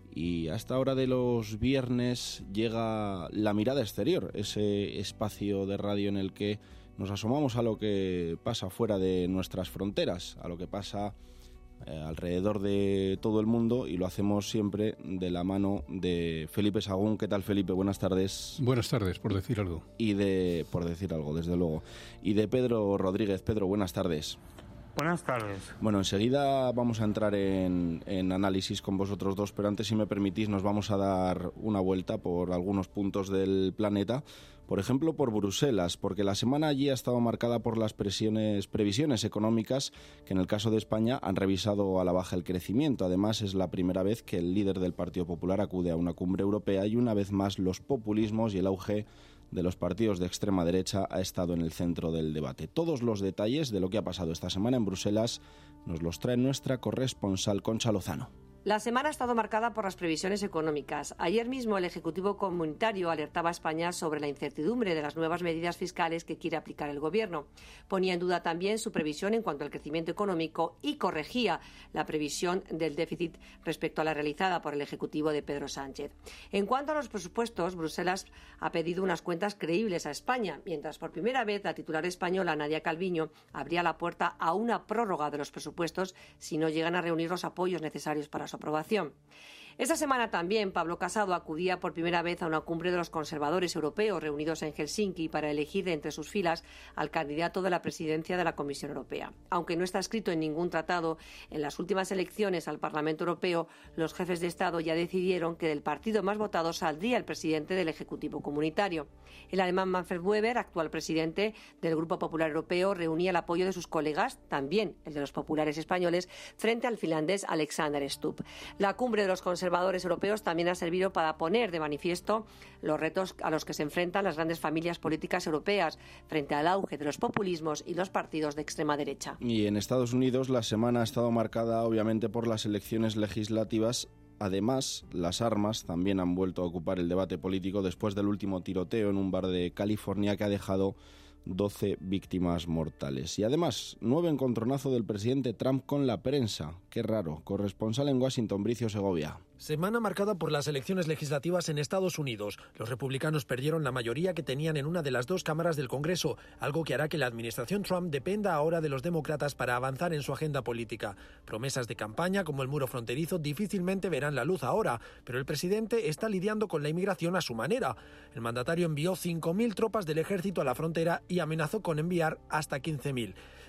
y a esta hora de los viernes llega La Mirada Exterior, ese espacio de radio en el que nos asomamos a lo que pasa fuera de nuestras fronteras, a lo que pasa eh, alrededor de todo el mundo y lo hacemos siempre de la mano de Felipe Sagún. ¿Qué tal, Felipe? Buenas tardes. Buenas tardes, por decir algo. Y de, por decir algo, desde luego. Y de Pedro Rodríguez. Pedro, buenas tardes. Buenas tardes. Bueno, enseguida vamos a entrar en, en análisis con vosotros dos, pero antes, si me permitís, nos vamos a dar una vuelta por algunos puntos del planeta. Por ejemplo, por Bruselas, porque la semana allí ha estado marcada por las presiones, previsiones económicas que en el caso de España han revisado a la baja el crecimiento. Además, es la primera vez que el líder del Partido Popular acude a una cumbre europea y una vez más los populismos y el auge de los partidos de extrema derecha ha estado en el centro del debate. Todos los detalles de lo que ha pasado esta semana en Bruselas nos los trae nuestra corresponsal Concha Lozano. La semana ha estado marcada por las previsiones económicas. Ayer mismo el Ejecutivo Comunitario alertaba a España sobre la incertidumbre de las nuevas medidas fiscales que quiere aplicar el Gobierno. Ponía en duda también su previsión en cuanto al crecimiento económico y corregía la previsión del déficit respecto a la realizada por el Ejecutivo de Pedro Sánchez. En cuanto a los presupuestos, Bruselas ha pedido unas cuentas creíbles a España, mientras por primera vez la titular española Nadia Calviño abría la puerta a una prórroga de los presupuestos si no llegan a reunir los apoyos necesarios para su aprobación. Esta semana también Pablo Casado acudía por primera vez a una cumbre de los conservadores europeos reunidos en Helsinki para elegir de entre sus filas al candidato de la presidencia de la Comisión Europea. Aunque no está escrito en ningún tratado, en las últimas elecciones al Parlamento Europeo los jefes de Estado ya decidieron que del partido más votado saldría el presidente del Ejecutivo Comunitario. El alemán Manfred Weber, actual presidente del Grupo Popular Europeo, reunía el apoyo de sus colegas, también el de los populares españoles, frente al finlandés Alexander Stubb. La cumbre de los conservadores europeos también ha servido para poner de manifiesto los retos a los que se enfrentan las grandes familias políticas europeas frente al auge de los populismos y los partidos de extrema derecha. Y en Estados Unidos la semana ha estado marcada obviamente por las elecciones legislativas. Además, las armas también han vuelto a ocupar el debate político después del último tiroteo en un bar de California que ha dejado doce víctimas mortales. Y además, nuevo encontronazo del presidente Trump con la prensa. Qué raro. Corresponsal en Washington, Bricio Segovia. Semana marcada por las elecciones legislativas en Estados Unidos. Los republicanos perdieron la mayoría que tenían en una de las dos cámaras del Congreso, algo que hará que la administración Trump dependa ahora de los demócratas para avanzar en su agenda política. Promesas de campaña como el muro fronterizo difícilmente verán la luz ahora, pero el presidente está lidiando con la inmigración a su manera. El mandatario envió cinco mil tropas del ejército a la frontera y amenazó con enviar hasta quince mil.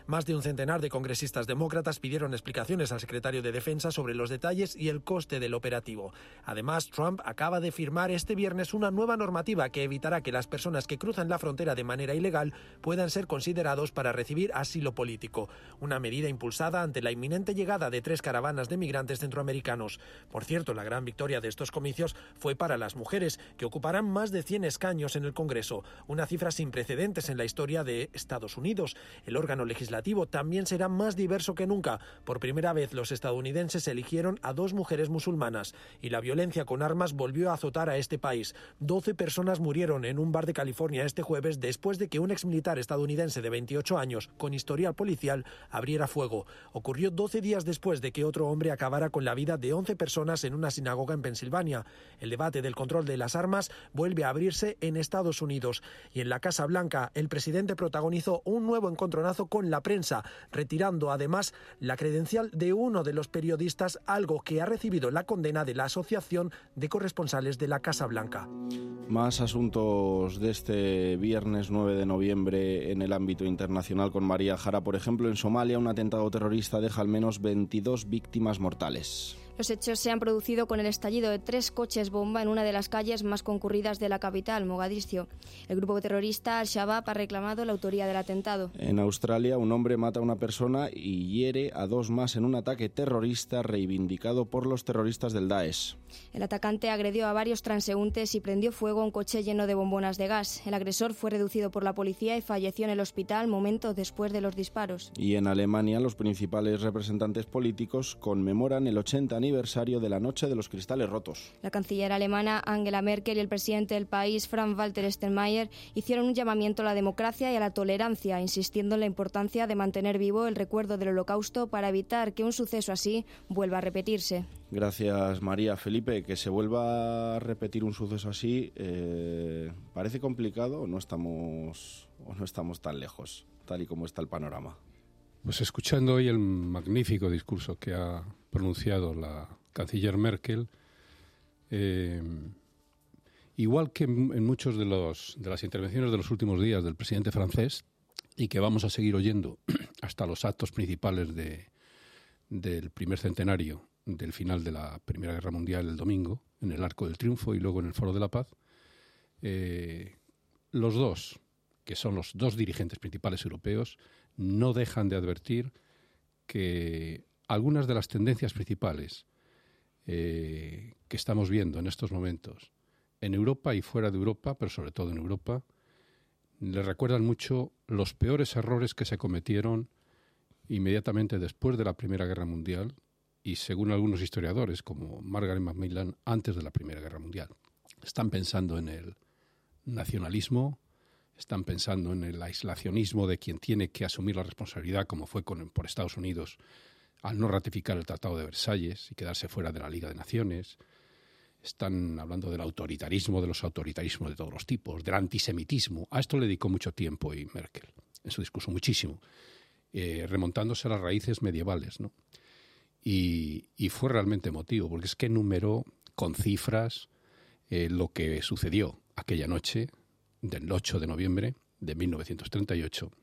Más de un centenar de congresistas demócratas pidieron explicaciones al secretario de Defensa sobre los detalles y el coste del operativo. Además, Trump acaba de firmar este viernes una nueva normativa que evitará que las personas que cruzan la frontera de manera ilegal puedan ser considerados para recibir asilo político. Una medida impulsada ante la inminente llegada de tres caravanas de migrantes centroamericanos. Por cierto, la gran victoria de estos comicios fue para las mujeres, que ocuparán más de cien escaños en el Congreso, una cifra sin precedentes en la historia de Estados Unidos. El órgano legislativo también será más diverso que nunca. Por primera vez los estadounidenses eligieron a dos mujeres musulmanas y la violencia con armas volvió a azotar a este país. doce personas murieron en un bar de California este jueves después de que un exmilitar estadounidense de veintiocho años con historial policial abriera fuego. Ocurrió doce días después de que otro hombre acabara con la vida de once personas en una sinagoga en Pensilvania. El debate del control de las armas vuelve a abrirse en Estados Unidos y en la Casa Blanca el presidente protagonizó un nuevo encontronazo con la prensa, retirando además la credencial de uno de los periodistas, algo que ha recibido la condena de la Asociación de Corresponsales de la Casa Blanca. Más asuntos de este viernes nueve de noviembre en el ámbito internacional con María Jara. Por ejemplo, en Somalia un atentado terrorista deja al menos veintidós víctimas mortales. Los hechos se han producido con el estallido de tres coches bomba en una de las calles más concurridas de la capital, Mogadiscio. El grupo terrorista Al-Shabaab ha reclamado la autoría del atentado. En Australia, un hombre mata a una persona y hiere a dos más en un ataque terrorista reivindicado por los terroristas del Daesh. El atacante agredió a varios transeúntes y prendió fuego a un coche lleno de bombonas de gas. El agresor fue reducido por la policía y falleció en el hospital momentos después de los disparos. Y en Alemania, los principales representantes políticos conmemoran el ochenta aniversario de la Noche de los Cristales Rotos. La canciller alemana Angela Merkel y el presidente del país, Frank-Walter Steinmeier, hicieron un llamamiento a la democracia y a la tolerancia, insistiendo en la importancia de mantener vivo el recuerdo del Holocausto para evitar que un suceso así vuelva a repetirse. Gracias, María. Felipe, que se vuelva a repetir un suceso así, eh, ¿parece complicado o no estamos, o no estamos tan lejos, tal y como está el panorama? Pues escuchando hoy el magnífico discurso que ha pronunciado la canciller Merkel, eh, igual que en muchos de los de las intervenciones de los últimos días del presidente francés, y que vamos a seguir oyendo hasta los actos principales de, del primer centenario del final de la Primera Guerra Mundial el domingo, en el Arco del Triunfo y luego en el Foro de la Paz, eh, los dos, que son los dos dirigentes principales europeos, no dejan de advertir que algunas de las tendencias principales eh, que estamos viendo en estos momentos en Europa y fuera de Europa, pero sobre todo en Europa, le recuerdan mucho los peores errores que se cometieron inmediatamente después de la Primera Guerra Mundial y, según algunos historiadores, como Margaret Macmillan, antes de la Primera Guerra Mundial. Están pensando en el nacionalismo, están pensando en el aislacionismo de quien tiene que asumir la responsabilidad, como fue con, por Estados Unidos, al no ratificar el Tratado de Versalles y quedarse fuera de la Liga de Naciones. Están hablando del autoritarismo, de los autoritarismos de todos los tipos, del antisemitismo. A esto le dedicó mucho tiempo y Merkel, en su discurso, muchísimo, eh, remontándose a las raíces medievales, ¿no? Y, y fue realmente emotivo, porque es que enumeró con cifras eh, lo que sucedió aquella noche del ocho de noviembre de mil novecientos treinta y ocho,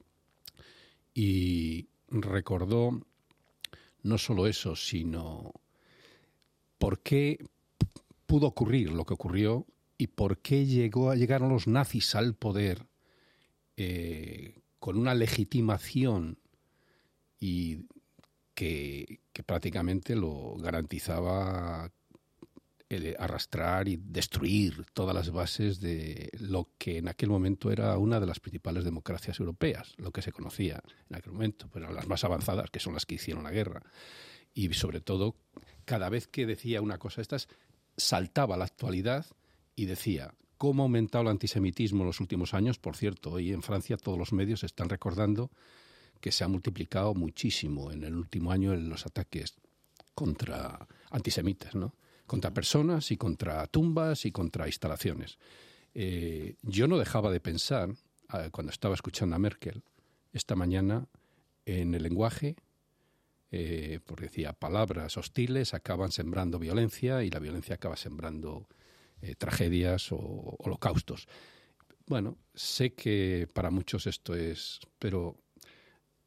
y recordó no solo eso, sino por qué pudo ocurrir lo que ocurrió y por qué llegó a, llegaron los nazis al poder eh, con una legitimación y que, que prácticamente lo garantizaba el arrastrar y destruir todas las bases de lo que en aquel momento era una de las principales democracias europeas, lo que se conocía en aquel momento, pero las más avanzadas, que son las que hicieron la guerra. Y sobre todo, cada vez que decía una cosa de estas, saltaba a la actualidad y decía cómo ha aumentado el antisemitismo en los últimos años. Por cierto, hoy en Francia todos los medios están recordando que se ha multiplicado muchísimo en el último año en los ataques contra antisemitas, ¿no? Contra personas y contra tumbas y contra instalaciones. Eh, yo no dejaba de pensar, eh, cuando estaba escuchando a Merkel esta mañana, en el lenguaje, eh, porque decía, palabras hostiles acaban sembrando violencia y la violencia acaba sembrando eh, tragedias o holocaustos. Bueno, sé que para muchos esto es, pero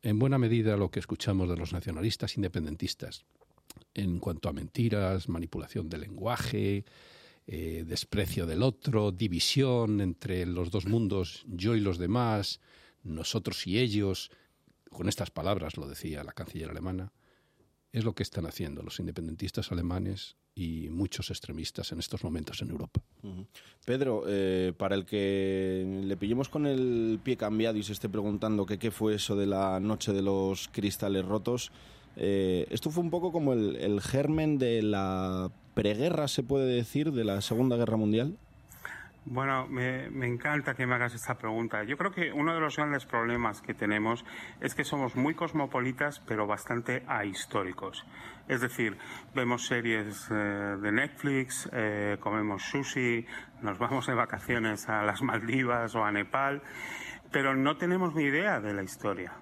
en buena medida lo que escuchamos de los nacionalistas independentistas en cuanto a mentiras, manipulación del lenguaje, eh, desprecio del otro, división entre los dos mundos, yo y los demás, nosotros y ellos, con estas palabras lo decía la canciller alemana, es lo que están haciendo los independentistas alemanes y muchos extremistas en estos momentos en Europa. Uh-huh. Pedro, eh, para el que le pillemos con el pie cambiado y se esté preguntando que qué fue eso de la noche de los cristales rotos, eh, esto fue un poco como el, el germen de la preguerra, se puede decir, de la Segunda Guerra Mundial. Bueno, me, me encanta que me hagas esta pregunta. Yo creo que uno de los grandes problemas que tenemos es que somos muy cosmopolitas, pero bastante ahistóricos. Es decir, vemos series eh, de Netflix, eh, comemos sushi, nos vamos de vacaciones a las Maldivas o a Nepal, pero no tenemos ni idea de la historia.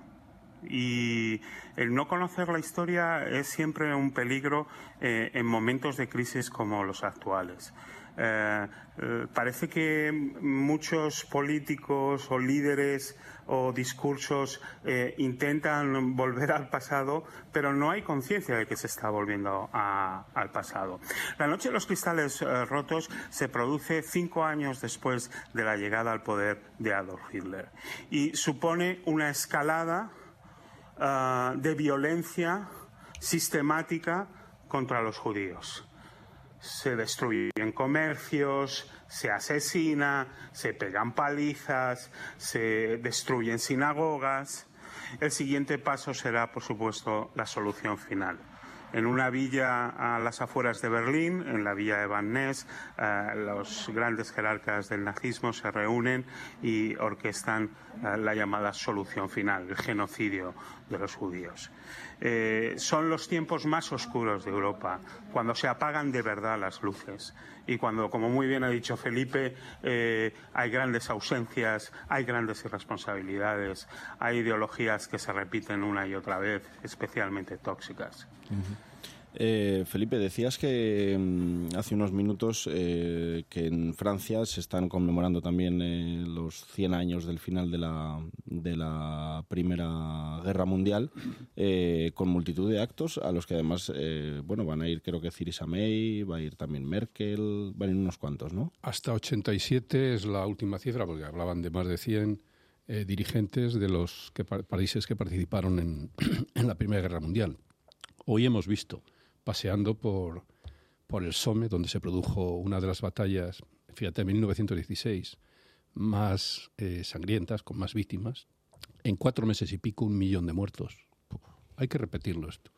Y el no conocer la historia es siempre un peligro eh, en momentos de crisis como los actuales. Eh, eh, parece que muchos políticos o líderes o discursos eh, intentan volver al pasado, pero no hay conciencia de que se está volviendo a, al pasado. La noche de los cristales eh, rotos se produce cinco años después de la llegada al poder de Adolf Hitler y supone una escalada uh, de violencia sistemática contra los judíos. Se destruyen comercios, se asesina, se pegan palizas, se destruyen sinagogas. El siguiente paso será, por supuesto, la solución final. En una villa a las afueras de Berlín, en la villa de Van Ness, eh, los grandes jerarcas del nazismo se reúnen y orquestan eh, la llamada solución final, el genocidio de los judíos. Eh, son los tiempos más oscuros de Europa, cuando se apagan de verdad las luces y cuando, como muy bien ha dicho Felipe, eh, hay grandes ausencias, hay grandes irresponsabilidades, hay ideologías que se repiten una y otra vez, especialmente tóxicas. Uh-huh. Eh, Felipe, decías que mm, hace unos minutos eh, que en Francia se están conmemorando también eh, los cien años del final de la, de la Primera Guerra Mundial, eh, con multitud de actos a los que además eh, bueno, van a ir, creo que Theresa May, va a ir también Merkel, van a ir unos cuantos, ¿no? Hasta ochenta y siete es la última cifra, porque hablaban de más de cien eh, dirigentes de los que, países que participaron en, en la Primera Guerra Mundial. Hoy hemos visto, paseando por, por el Somme, donde se produjo una de las batallas, fíjate, en mil novecientos dieciséis, más eh, sangrientas, con más víctimas, en cuatro meses y pico un millón de muertos. Uf, hay que repetirlo esto.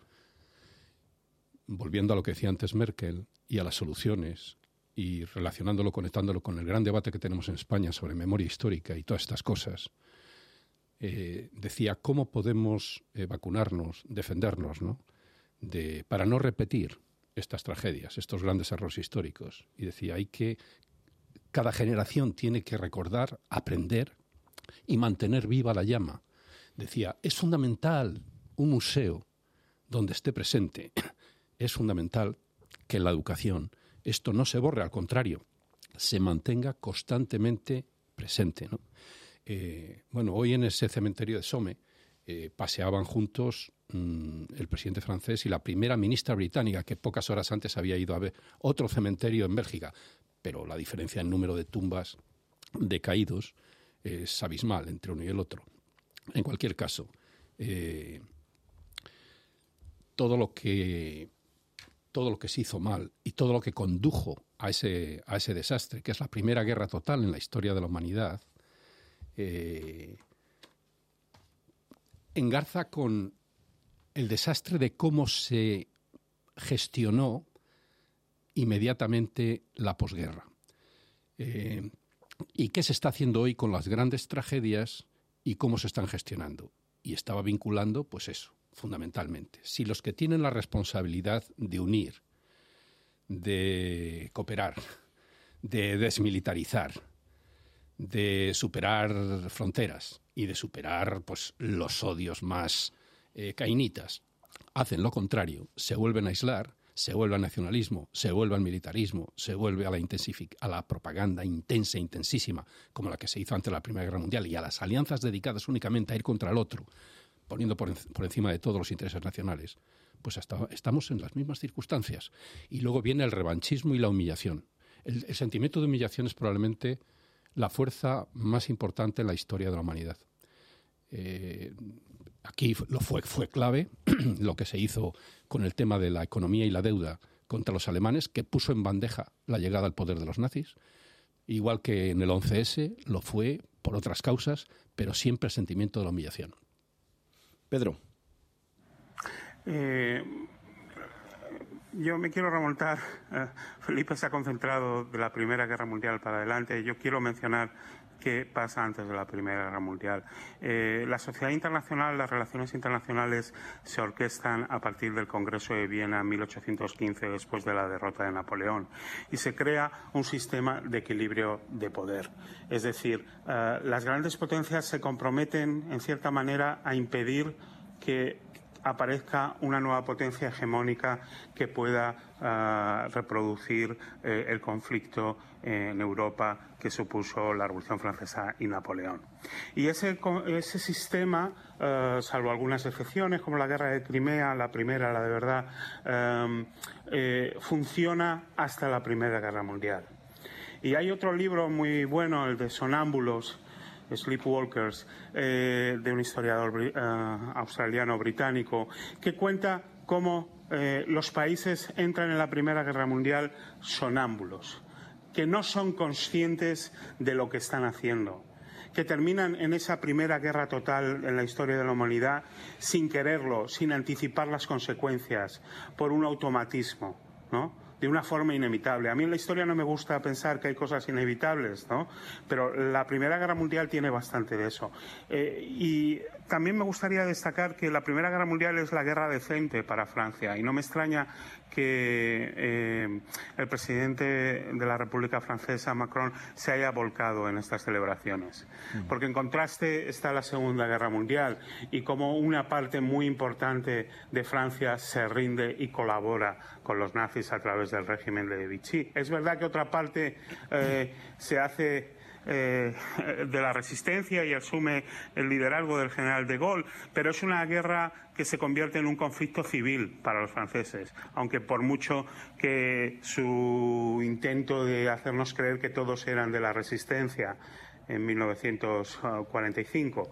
Volviendo a lo que decía antes Merkel y a las soluciones, y relacionándolo, conectándolo con el gran debate que tenemos en España sobre memoria histórica y todas estas cosas, eh, decía, ¿cómo podemos eh, vacunarnos, defendernos, ¿no? De, para no repetir estas tragedias, estos grandes errores históricos? Y decía, hay que, cada generación tiene que recordar, aprender y mantener viva la llama. Decía, es fundamental un museo donde esté presente, es fundamental que en la educación esto no se borre, al contrario, se mantenga constantemente presente, ¿no? Eh, bueno, hoy en ese cementerio de Somme eh, paseaban juntos el presidente francés y la primera ministra británica, que pocas horas antes había ido a ver otro cementerio en Bélgica, pero la diferencia en número de tumbas de caídos es abismal entre uno y el otro. En cualquier caso, eh, todo lo que todo lo que se hizo mal y todo lo que condujo a ese a ese desastre, que es la primera guerra total en la historia de la humanidad, eh, engarza con el desastre de cómo se gestionó inmediatamente la posguerra. Eh, y qué se está haciendo hoy con las grandes tragedias y cómo se están gestionando. Y estaba vinculando, pues eso, fundamentalmente. Si los que tienen la responsabilidad de unir, de cooperar, de desmilitarizar, de superar fronteras y de superar, pues, los odios más Eh, cainitas, hacen lo contrario, se vuelven a aislar, se vuelve al nacionalismo, se vuelve al militarismo, se vuelve a la, intensific- a la propaganda intensa, intensísima, como la que se hizo antes de la Primera Guerra Mundial, y a las alianzas dedicadas únicamente a ir contra el otro, poniendo por, en, por encima de todos los intereses nacionales, pues hasta, estamos en las mismas circunstancias. Y luego viene el revanchismo y la humillación. El, el sentimiento de humillación es probablemente la fuerza más importante en la historia de la humanidad. Eh, aquí lo fue, fue clave lo que se hizo con el tema de la economía y la deuda contra los alemanes, que puso en bandeja la llegada al poder de los nazis, igual que en el once ese lo fue por otras causas, pero siempre el sentimiento de la humillación. Pedro. Eh, yo me quiero remontar, eh, Felipe se ha concentrado de la Primera Guerra Mundial para adelante, yo quiero mencionar qué pasa antes de la Primera Guerra Mundial. Eh, la sociedad internacional, las relaciones internacionales se orquestan a partir del Congreso de Viena en mil ochocientos quince, después de la derrota de Napoleón, y se crea un sistema de equilibrio de poder. Es decir, eh, las grandes potencias se comprometen, en cierta manera, a impedir que aparezca una nueva potencia hegemónica que pueda uh, reproducir eh, el conflicto eh, en Europa que supuso la Revolución Francesa y Napoleón. Y ese, ese sistema, uh, salvo algunas excepciones, como la Guerra de Crimea, la primera, la de verdad, um, eh, funciona hasta la Primera Guerra Mundial. Y hay otro libro muy bueno, el de Sonámbulos, Sleepwalkers, eh, de un historiador uh, australiano-británico, que cuenta cómo eh, los países entran en la Primera Guerra Mundial sonámbulos, que no son conscientes de lo que están haciendo, que terminan en esa primera guerra total en la historia de la humanidad sin quererlo, sin anticipar las consecuencias, por un automatismo, ¿no?, de una forma inevitable. A mí en la historia no me gusta pensar que hay cosas inevitables, ¿no?, pero la Primera Guerra Mundial tiene bastante de eso. Eh, y también me gustaría destacar que la Primera Guerra Mundial es la guerra decente para Francia, y no me extraña que eh, el presidente de la República Francesa, Macron, se haya volcado en estas celebraciones. Porque en contraste está la Segunda Guerra Mundial, y como una parte muy importante de Francia se rinde y colabora con los nazis a través del régimen de Vichy. Es verdad que otra parte eh, se hace eh, de la resistencia y asume el liderazgo del general de Gaulle, pero es una guerra que se convierte en un conflicto civil para los franceses, aunque por mucho que su intento de hacernos creer que todos eran de la resistencia en mil novecientos cuarenta y cinco.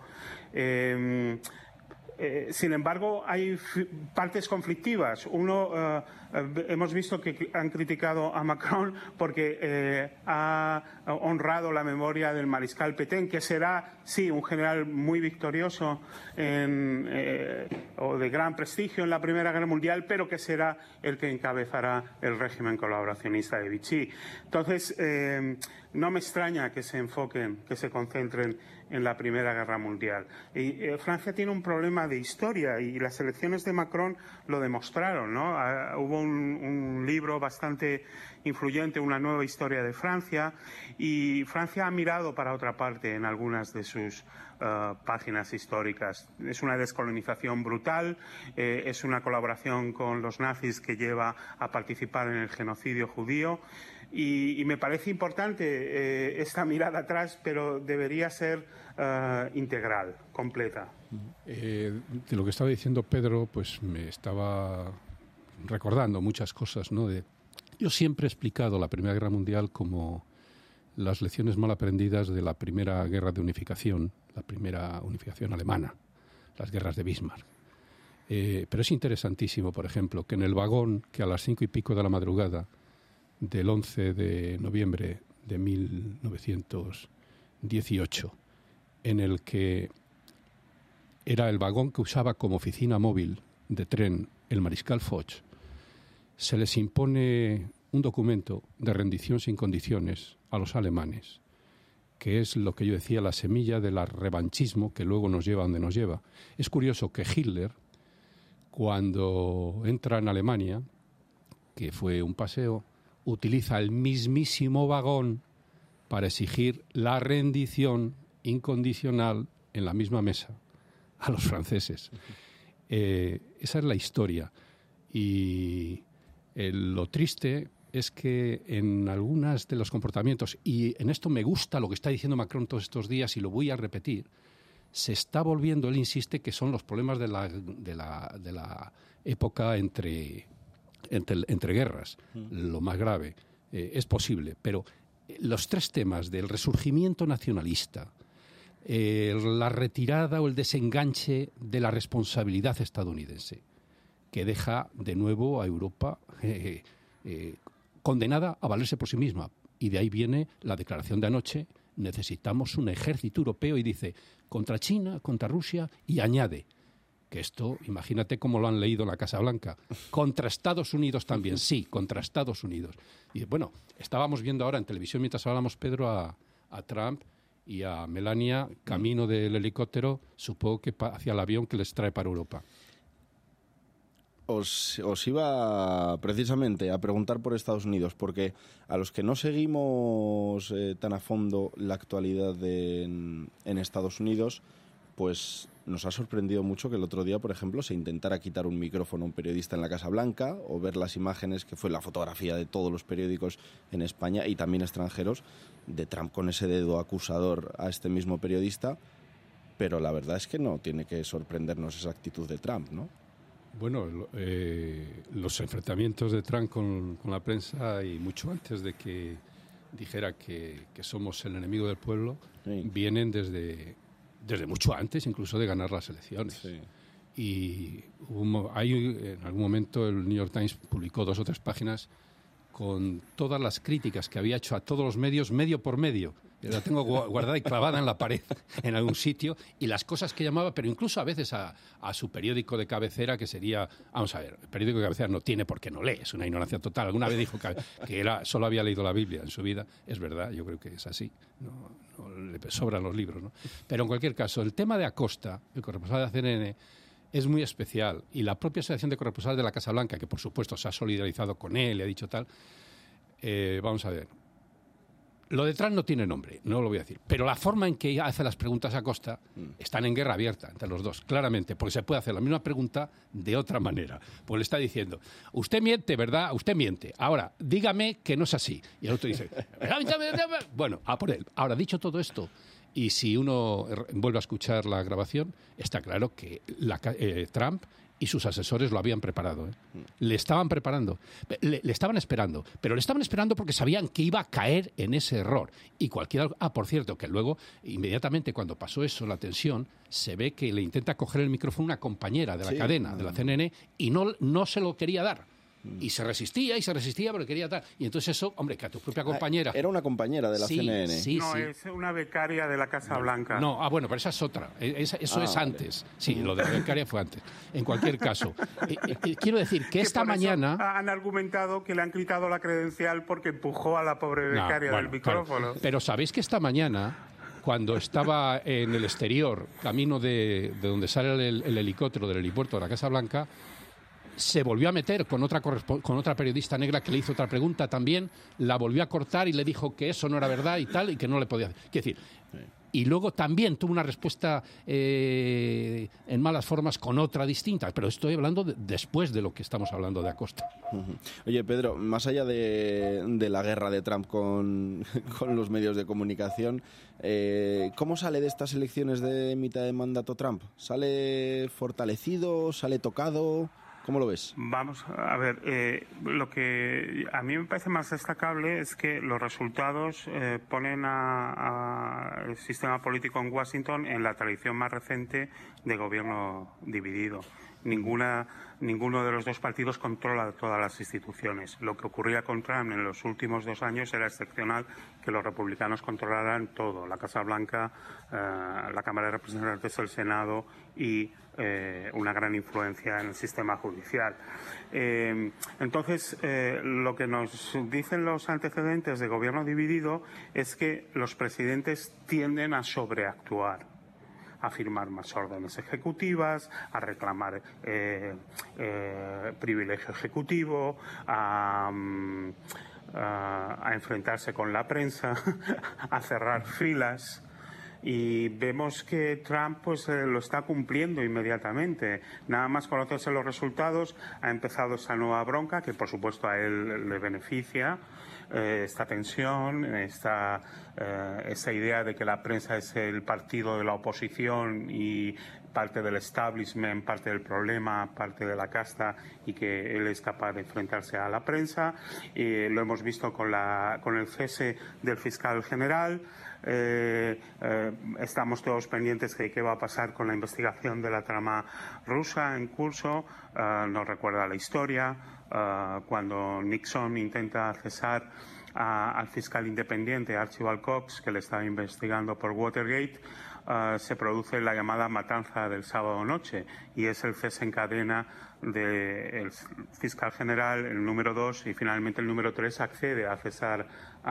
Eh, Eh, sin embargo, hay partes conflictivas. Uno, eh, eh, hemos visto que han criticado a Macron porque eh, ha honrado la memoria del mariscal Pétain, que será, sí, un general muy victorioso en, eh, o de gran prestigio en la Primera Guerra Mundial, pero que será el que encabezará el régimen colaboracionista de Vichy. Entonces, eh, no me extraña que se enfoquen, que se concentren en la Primera Guerra Mundial. Y eh, Francia tiene un problema de historia, y las elecciones de Macron lo demostraron, ¿no? Ah, hubo un, un libro bastante influyente, Una nueva historia de Francia, y Francia ha mirado para otra parte en algunas de sus uh, páginas históricas. Es una descolonización brutal, eh, es una colaboración con los nazis que lleva a participar en el genocidio judío. Y, y me parece importante eh, esta mirada atrás, pero debería ser uh, integral, completa. Eh, de lo que estaba diciendo Pedro, pues me estaba recordando muchas cosas, ¿no? De, yo siempre he explicado la Primera Guerra Mundial como las lecciones mal aprendidas de la Primera Guerra de Unificación, la Primera Unificación alemana, las guerras de Bismarck. Eh, pero es interesantísimo, por ejemplo, que en el vagón que a las cinco y pico de la madrugada del once de noviembre de mil novecientos dieciocho, en el que era el vagón que usaba como oficina móvil de tren el mariscal Foch, se les impone un documento de rendición sin condiciones a los alemanes, que es lo que yo decía, la semilla del revanchismo que luego nos lleva a donde nos lleva. Es curioso que Hitler, cuando entra en Alemania, que fue un paseo, utiliza el mismísimo vagón para exigir la rendición incondicional en la misma mesa a los franceses. Eh, esa es la historia. Y eh, lo triste es que en algunos de los comportamientos, y en esto me gusta lo que está diciendo Macron todos estos días y lo voy a repetir, se está volviendo, él insiste, que son los problemas de la, de la, de la época entre, entre, entre guerras, mm. lo más grave. Eh, es posible, pero los tres temas del resurgimiento nacionalista, eh, la retirada o el desenganche de la responsabilidad estadounidense, que deja de nuevo a Europa eh, eh, condenada a valerse por sí misma. Y de ahí viene la declaración de anoche: necesitamos un ejército europeo, y dice, contra China, contra Rusia, y añade que esto, imagínate cómo lo han leído en la Casa Blanca, contra Estados Unidos también, sí, contra Estados Unidos. Y bueno, estábamos viendo ahora en televisión, mientras hablábamos, Pedro, a, a Trump y a Melania, camino del helicóptero, supongo que hacia el avión que les trae para Europa. Os, os iba precisamente a preguntar por Estados Unidos, porque a los que no seguimos eh, tan a fondo la actualidad de, en, en Estados Unidos, pues nos ha sorprendido mucho que el otro día, por ejemplo, se intentara quitar un micrófono a un periodista en la Casa Blanca, o ver las imágenes, que fue la fotografía de todos los periódicos en España y también extranjeros, de Trump con ese dedo acusador a este mismo periodista. Pero la verdad es que no tiene que sorprendernos esa actitud de Trump, ¿no? Bueno, eh, los enfrentamientos de Trump con, con la prensa, y mucho antes de que dijera que, que somos el enemigo del pueblo, sí. vienen desde, desde mucho antes, incluso de ganar las elecciones. Sí. Y hubo, hay, en algún momento el New York Times publicó dos o tres páginas con todas las críticas que había hecho a todos los medios, medio por medio. La tengo guardada y clavada en la pared, en algún sitio, y las cosas que llamaba, pero incluso a veces a, a su periódico de cabecera, que sería, vamos a ver, el periódico de cabecera no tiene porque no lee, es una ignorancia total. Alguna vez dijo que, que era, solo había leído la Biblia en su vida, es verdad, yo creo que es así, no, no, le sobran los libros, ¿no? Pero en cualquier caso, el tema de Acosta, el corresponsal de C N N, es muy especial, y la propia Asociación de Corresponsales de la Casa Blanca, que por supuesto se ha solidarizado con él, le ha dicho tal, eh, vamos a ver. Lo de Trump no tiene nombre, no lo voy a decir. Pero la forma en que hace las preguntas a Acosta están en guerra abierta entre los dos, claramente, porque se puede hacer la misma pregunta de otra manera. Pues le está diciendo, usted miente, ¿verdad? Usted miente. Ahora, dígame que no es así. Y el otro dice, bueno, a por él. Ahora, dicho todo esto, y si uno vuelve a escuchar la grabación, está claro que la, eh, Trump y sus asesores lo habían preparado, ¿eh? Le estaban preparando, le, le estaban esperando, pero le estaban esperando porque sabían que iba a caer en ese error. Y cualquiera... Ah, por cierto, que luego, inmediatamente cuando pasó eso, la tensión, se ve que le intenta coger el micrófono una compañera de la sí, cadena, de la C N N, y no, no se lo quería dar. Y se resistía y se resistía, pero quería tal. Y entonces eso, hombre, que a tu propia compañera... Era una compañera de la sí, C N N. Sí, no, sí. es una becaria de la Casa Blanca. No, ah, bueno, pero esa es otra. Esa, eso ah, es antes. Vale. Sí, lo de la becaria fue antes. En cualquier caso, eh, eh, quiero decir que, que esta mañana... han argumentado que le han quitado la credencial porque empujó a la pobre becaria no, bueno, del micrófono. Claro. Pero ¿sabéis que esta mañana, cuando estaba en el exterior, camino de, de donde sale el, el helicóptero del helipuerto de la Casa Blanca, se volvió a meter con otra, con otra periodista negra que le hizo otra pregunta también, la volvió a cortar y le dijo que eso no era verdad y tal, y que no le podía hacer? Quiero decir, y luego también tuvo una respuesta eh, en malas formas con otra distinta, pero estoy hablando de, después de lo que estamos hablando de Acosta. Uh-huh. Oye, Pedro, más allá de, de la guerra de Trump con, con los medios de comunicación, eh, ¿cómo sale de estas elecciones de mitad de mandato Trump? ¿Sale fortalecido? ¿Sale tocado? ¿Cómo lo ves? Vamos a ver, eh, lo que a mí me parece más destacable es que los resultados eh, ponen al sistema político en Washington en la tradición más reciente de gobierno dividido. Ninguna, ninguno de los dos partidos controla todas las instituciones. Lo que ocurría con Trump en los últimos dos años era excepcional, que los republicanos controlaran todo, la Casa Blanca, eh, la Cámara de Representantes, el Senado y eh, una gran influencia en el sistema judicial. Eh, entonces, eh, lo que nos dicen los antecedentes de gobierno dividido es que los presidentes tienden a sobreactuar, a firmar más órdenes ejecutivas, a reclamar eh, eh, privilegio ejecutivo, a, a, a enfrentarse con la prensa, a cerrar filas. Y vemos que Trump pues eh, lo está cumpliendo inmediatamente. Nada más conocerse los resultados, ha empezado esta nueva bronca, que por supuesto a él le beneficia, eh, esta tensión, esta eh, esa idea de que la prensa es el partido de la oposición y parte del establishment, parte del problema, parte de la casta, y que él es capaz de enfrentarse a la prensa. Eh, lo hemos visto con, la, con el cese del fiscal general. Eh, eh, estamos todos pendientes de qué va a pasar con la investigación de la trama rusa en curso. Uh, nos recuerda la historia, uh, cuando Nixon intenta cesar a, al fiscal independiente Archibald Cox, que le estaba investigando por Watergate. Uh, se produce la llamada matanza del sábado noche, y es el cese en cadena del fiscal general, el número dos, y finalmente el número tres accede a cesar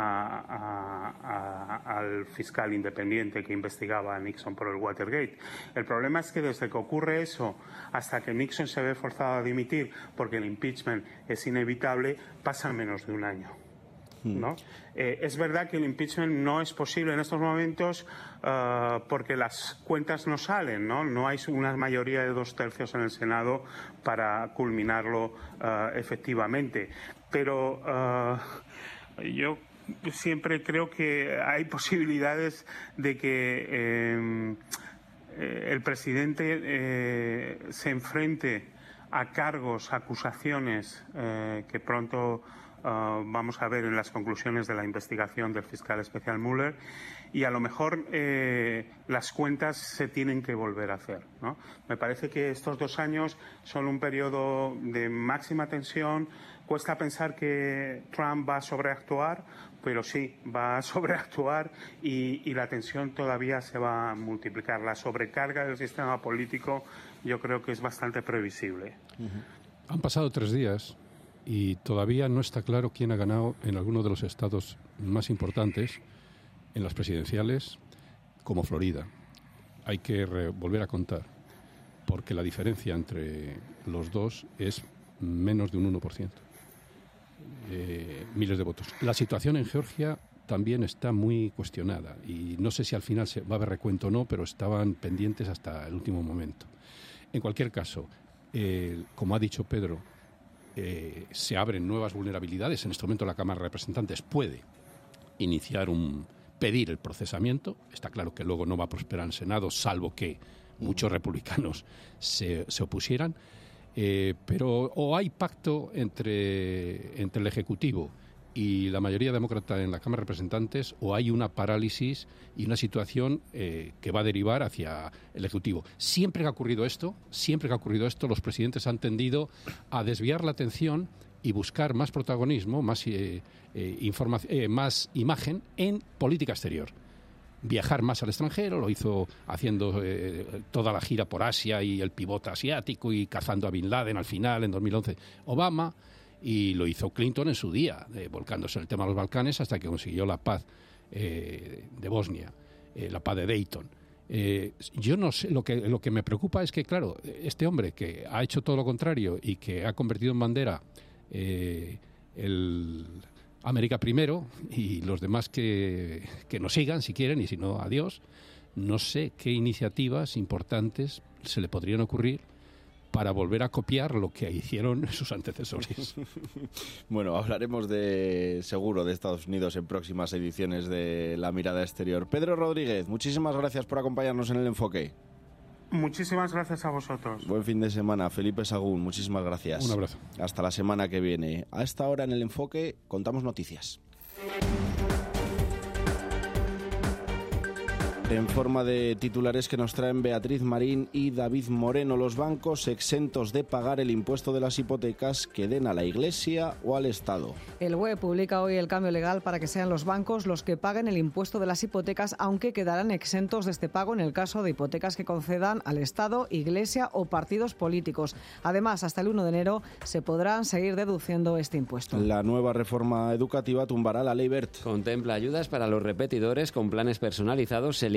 a, a, a, al fiscal independiente que investigaba a Nixon por el Watergate. El problema es que desde que ocurre eso hasta que Nixon se ve forzado a dimitir porque el impeachment es inevitable, pasa menos de un año, ¿no? Eh, es verdad que el impeachment no es posible en estos momentos uh, porque las cuentas no salen, ¿no? No hay una mayoría de dos tercios en el Senado para culminarlo uh, efectivamente. Pero uh, yo siempre creo que hay posibilidades de que eh, el presidente eh, se enfrente a cargos, acusaciones eh, que pronto Uh, vamos a ver en las conclusiones de la investigación del fiscal especial Mueller, y a lo mejor eh, las cuentas se tienen que volver a hacer, ¿no? Me parece que estos dos años son un periodo de máxima tensión. Cuesta pensar que Trump va a sobreactuar, pero sí, va a sobreactuar, y, y la tensión todavía se va a multiplicar. La sobrecarga del sistema político yo creo que es bastante previsible. Uh-huh. Han pasado tres días y todavía no está claro quién ha ganado en alguno de los estados más importantes, en las presidenciales, como Florida. Hay que re- volver a contar, porque la diferencia entre los dos es menos de un uno por ciento. Eh, miles de votos. La situación en Georgia también está muy cuestionada, y no sé si al final se va a haber recuento o no, pero estaban pendientes hasta el último momento. En cualquier caso, eh, como ha dicho Pedro, Eh, se abren nuevas vulnerabilidades. En este momento la Cámara de Representantes puede iniciar un pedir el procesamiento. Está claro que luego no va a prosperar en el Senado, salvo que muchos republicanos se, se opusieran. Eh, pero o hay pacto entre, entre el Ejecutivo y la mayoría demócrata en la Cámara de Representantes, o hay una parálisis y una situación eh, que va a derivar hacia el Ejecutivo. Siempre que ha ocurrido esto, siempre que ha ocurrido esto, los presidentes han tendido a desviar la atención y buscar más protagonismo, más, eh, eh, informa- eh, más imagen en política exterior. Viajar más al extranjero, lo hizo haciendo eh, toda la gira por Asia y el pivote asiático, y cazando a Bin Laden al final, en dos mil once, Obama. Y lo hizo Clinton en su día, eh, volcándose en el tema de los Balcanes hasta que consiguió la paz eh, de Bosnia, eh, la paz de Dayton. Eh, yo no sé, lo que, lo que me preocupa es que, claro, este hombre que ha hecho todo lo contrario y que ha convertido en bandera eh, el América primero, y los demás que, que nos sigan si quieren, y si no, adiós, no sé qué iniciativas importantes se le podrían ocurrir para volver a copiar lo que hicieron sus antecesores. Bueno, hablaremos de seguro de Estados Unidos en próximas ediciones de La Mirada Exterior. Pedro Rodríguez, muchísimas gracias por acompañarnos en El Enfoque. Muchísimas gracias a vosotros. Buen fin de semana. Felipe Sagún, muchísimas gracias. Un abrazo. Hasta la semana que viene. A esta hora en El Enfoque contamos noticias. En forma de titulares que nos traen Beatriz Marín y David Moreno, los bancos exentos de pagar el impuesto de las hipotecas que den a la Iglesia o al Estado. El B O E publica hoy el cambio legal para que sean los bancos los que paguen el impuesto de las hipotecas, aunque quedarán exentos de este pago en el caso de hipotecas que concedan al Estado, Iglesia o partidos políticos. Además, hasta el uno de enero se podrán seguir deduciendo este impuesto. La nueva reforma educativa tumbará la ley BERT. Contempla ayudas para los repetidores con planes personalizados, se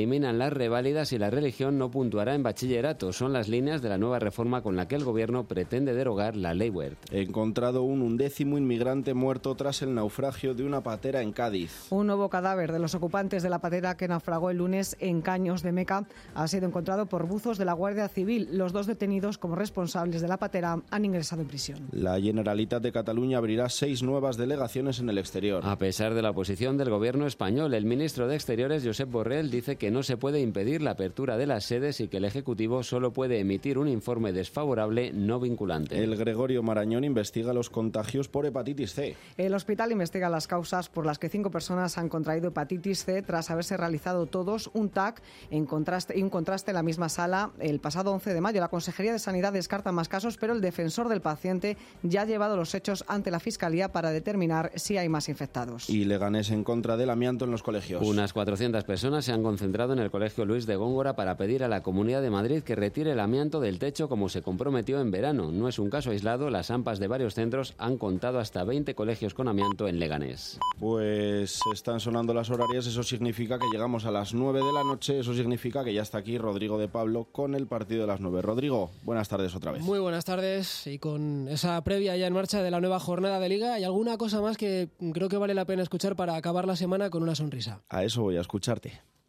eliminan las reválidas y la religión no puntuará en bachillerato. Son las líneas de la nueva reforma con la que el gobierno pretende derogar la ley Wert. Encontrado un undécimo inmigrante muerto tras el naufragio de una patera en Cádiz. Un nuevo cadáver de los ocupantes de la patera que naufragó el lunes en Caños de Meca ha sido encontrado por buzos de la Guardia Civil. Los dos detenidos como responsables de la patera han ingresado en prisión. La Generalitat de Cataluña abrirá seis nuevas delegaciones en el exterior. A pesar de la oposición del gobierno español, el ministro de Exteriores, Josep Borrell, dice que no se puede impedir la apertura de las sedes y que el Ejecutivo solo puede emitir un informe desfavorable no vinculante. El Gregorio Marañón investiga los contagios por hepatitis C. El hospital investiga las causas por las que cinco personas han contraído hepatitis C tras haberse realizado todos un T A C en contraste, y un contraste en la misma sala el pasado once de mayo. La Consejería de Sanidad descarta más casos, pero el defensor del paciente ya ha llevado los hechos ante la Fiscalía para determinar si hay más infectados. Y Leganés en contra del amianto en los colegios. Unas cuatrocientas personas se han concentrado en el Colegio Luis de Góngora para pedir a la Comunidad de Madrid que retire el amianto del techo como se comprometió en verano. No es un caso aislado, las AMPAs de varios centros han contado hasta veinte colegios con amianto en Leganés. Pues están sonando las horarias, eso significa que llegamos a las nueve de la noche, eso significa que ya está aquí Rodrigo de Pablo con el partido de las nueve. Rodrigo, buenas tardes otra vez. Muy buenas tardes, y con esa previa ya en marcha de la nueva jornada de Liga, ¿hay alguna cosa más que creo que vale la pena escuchar para acabar la semana con una sonrisa? A eso voy a escucharte.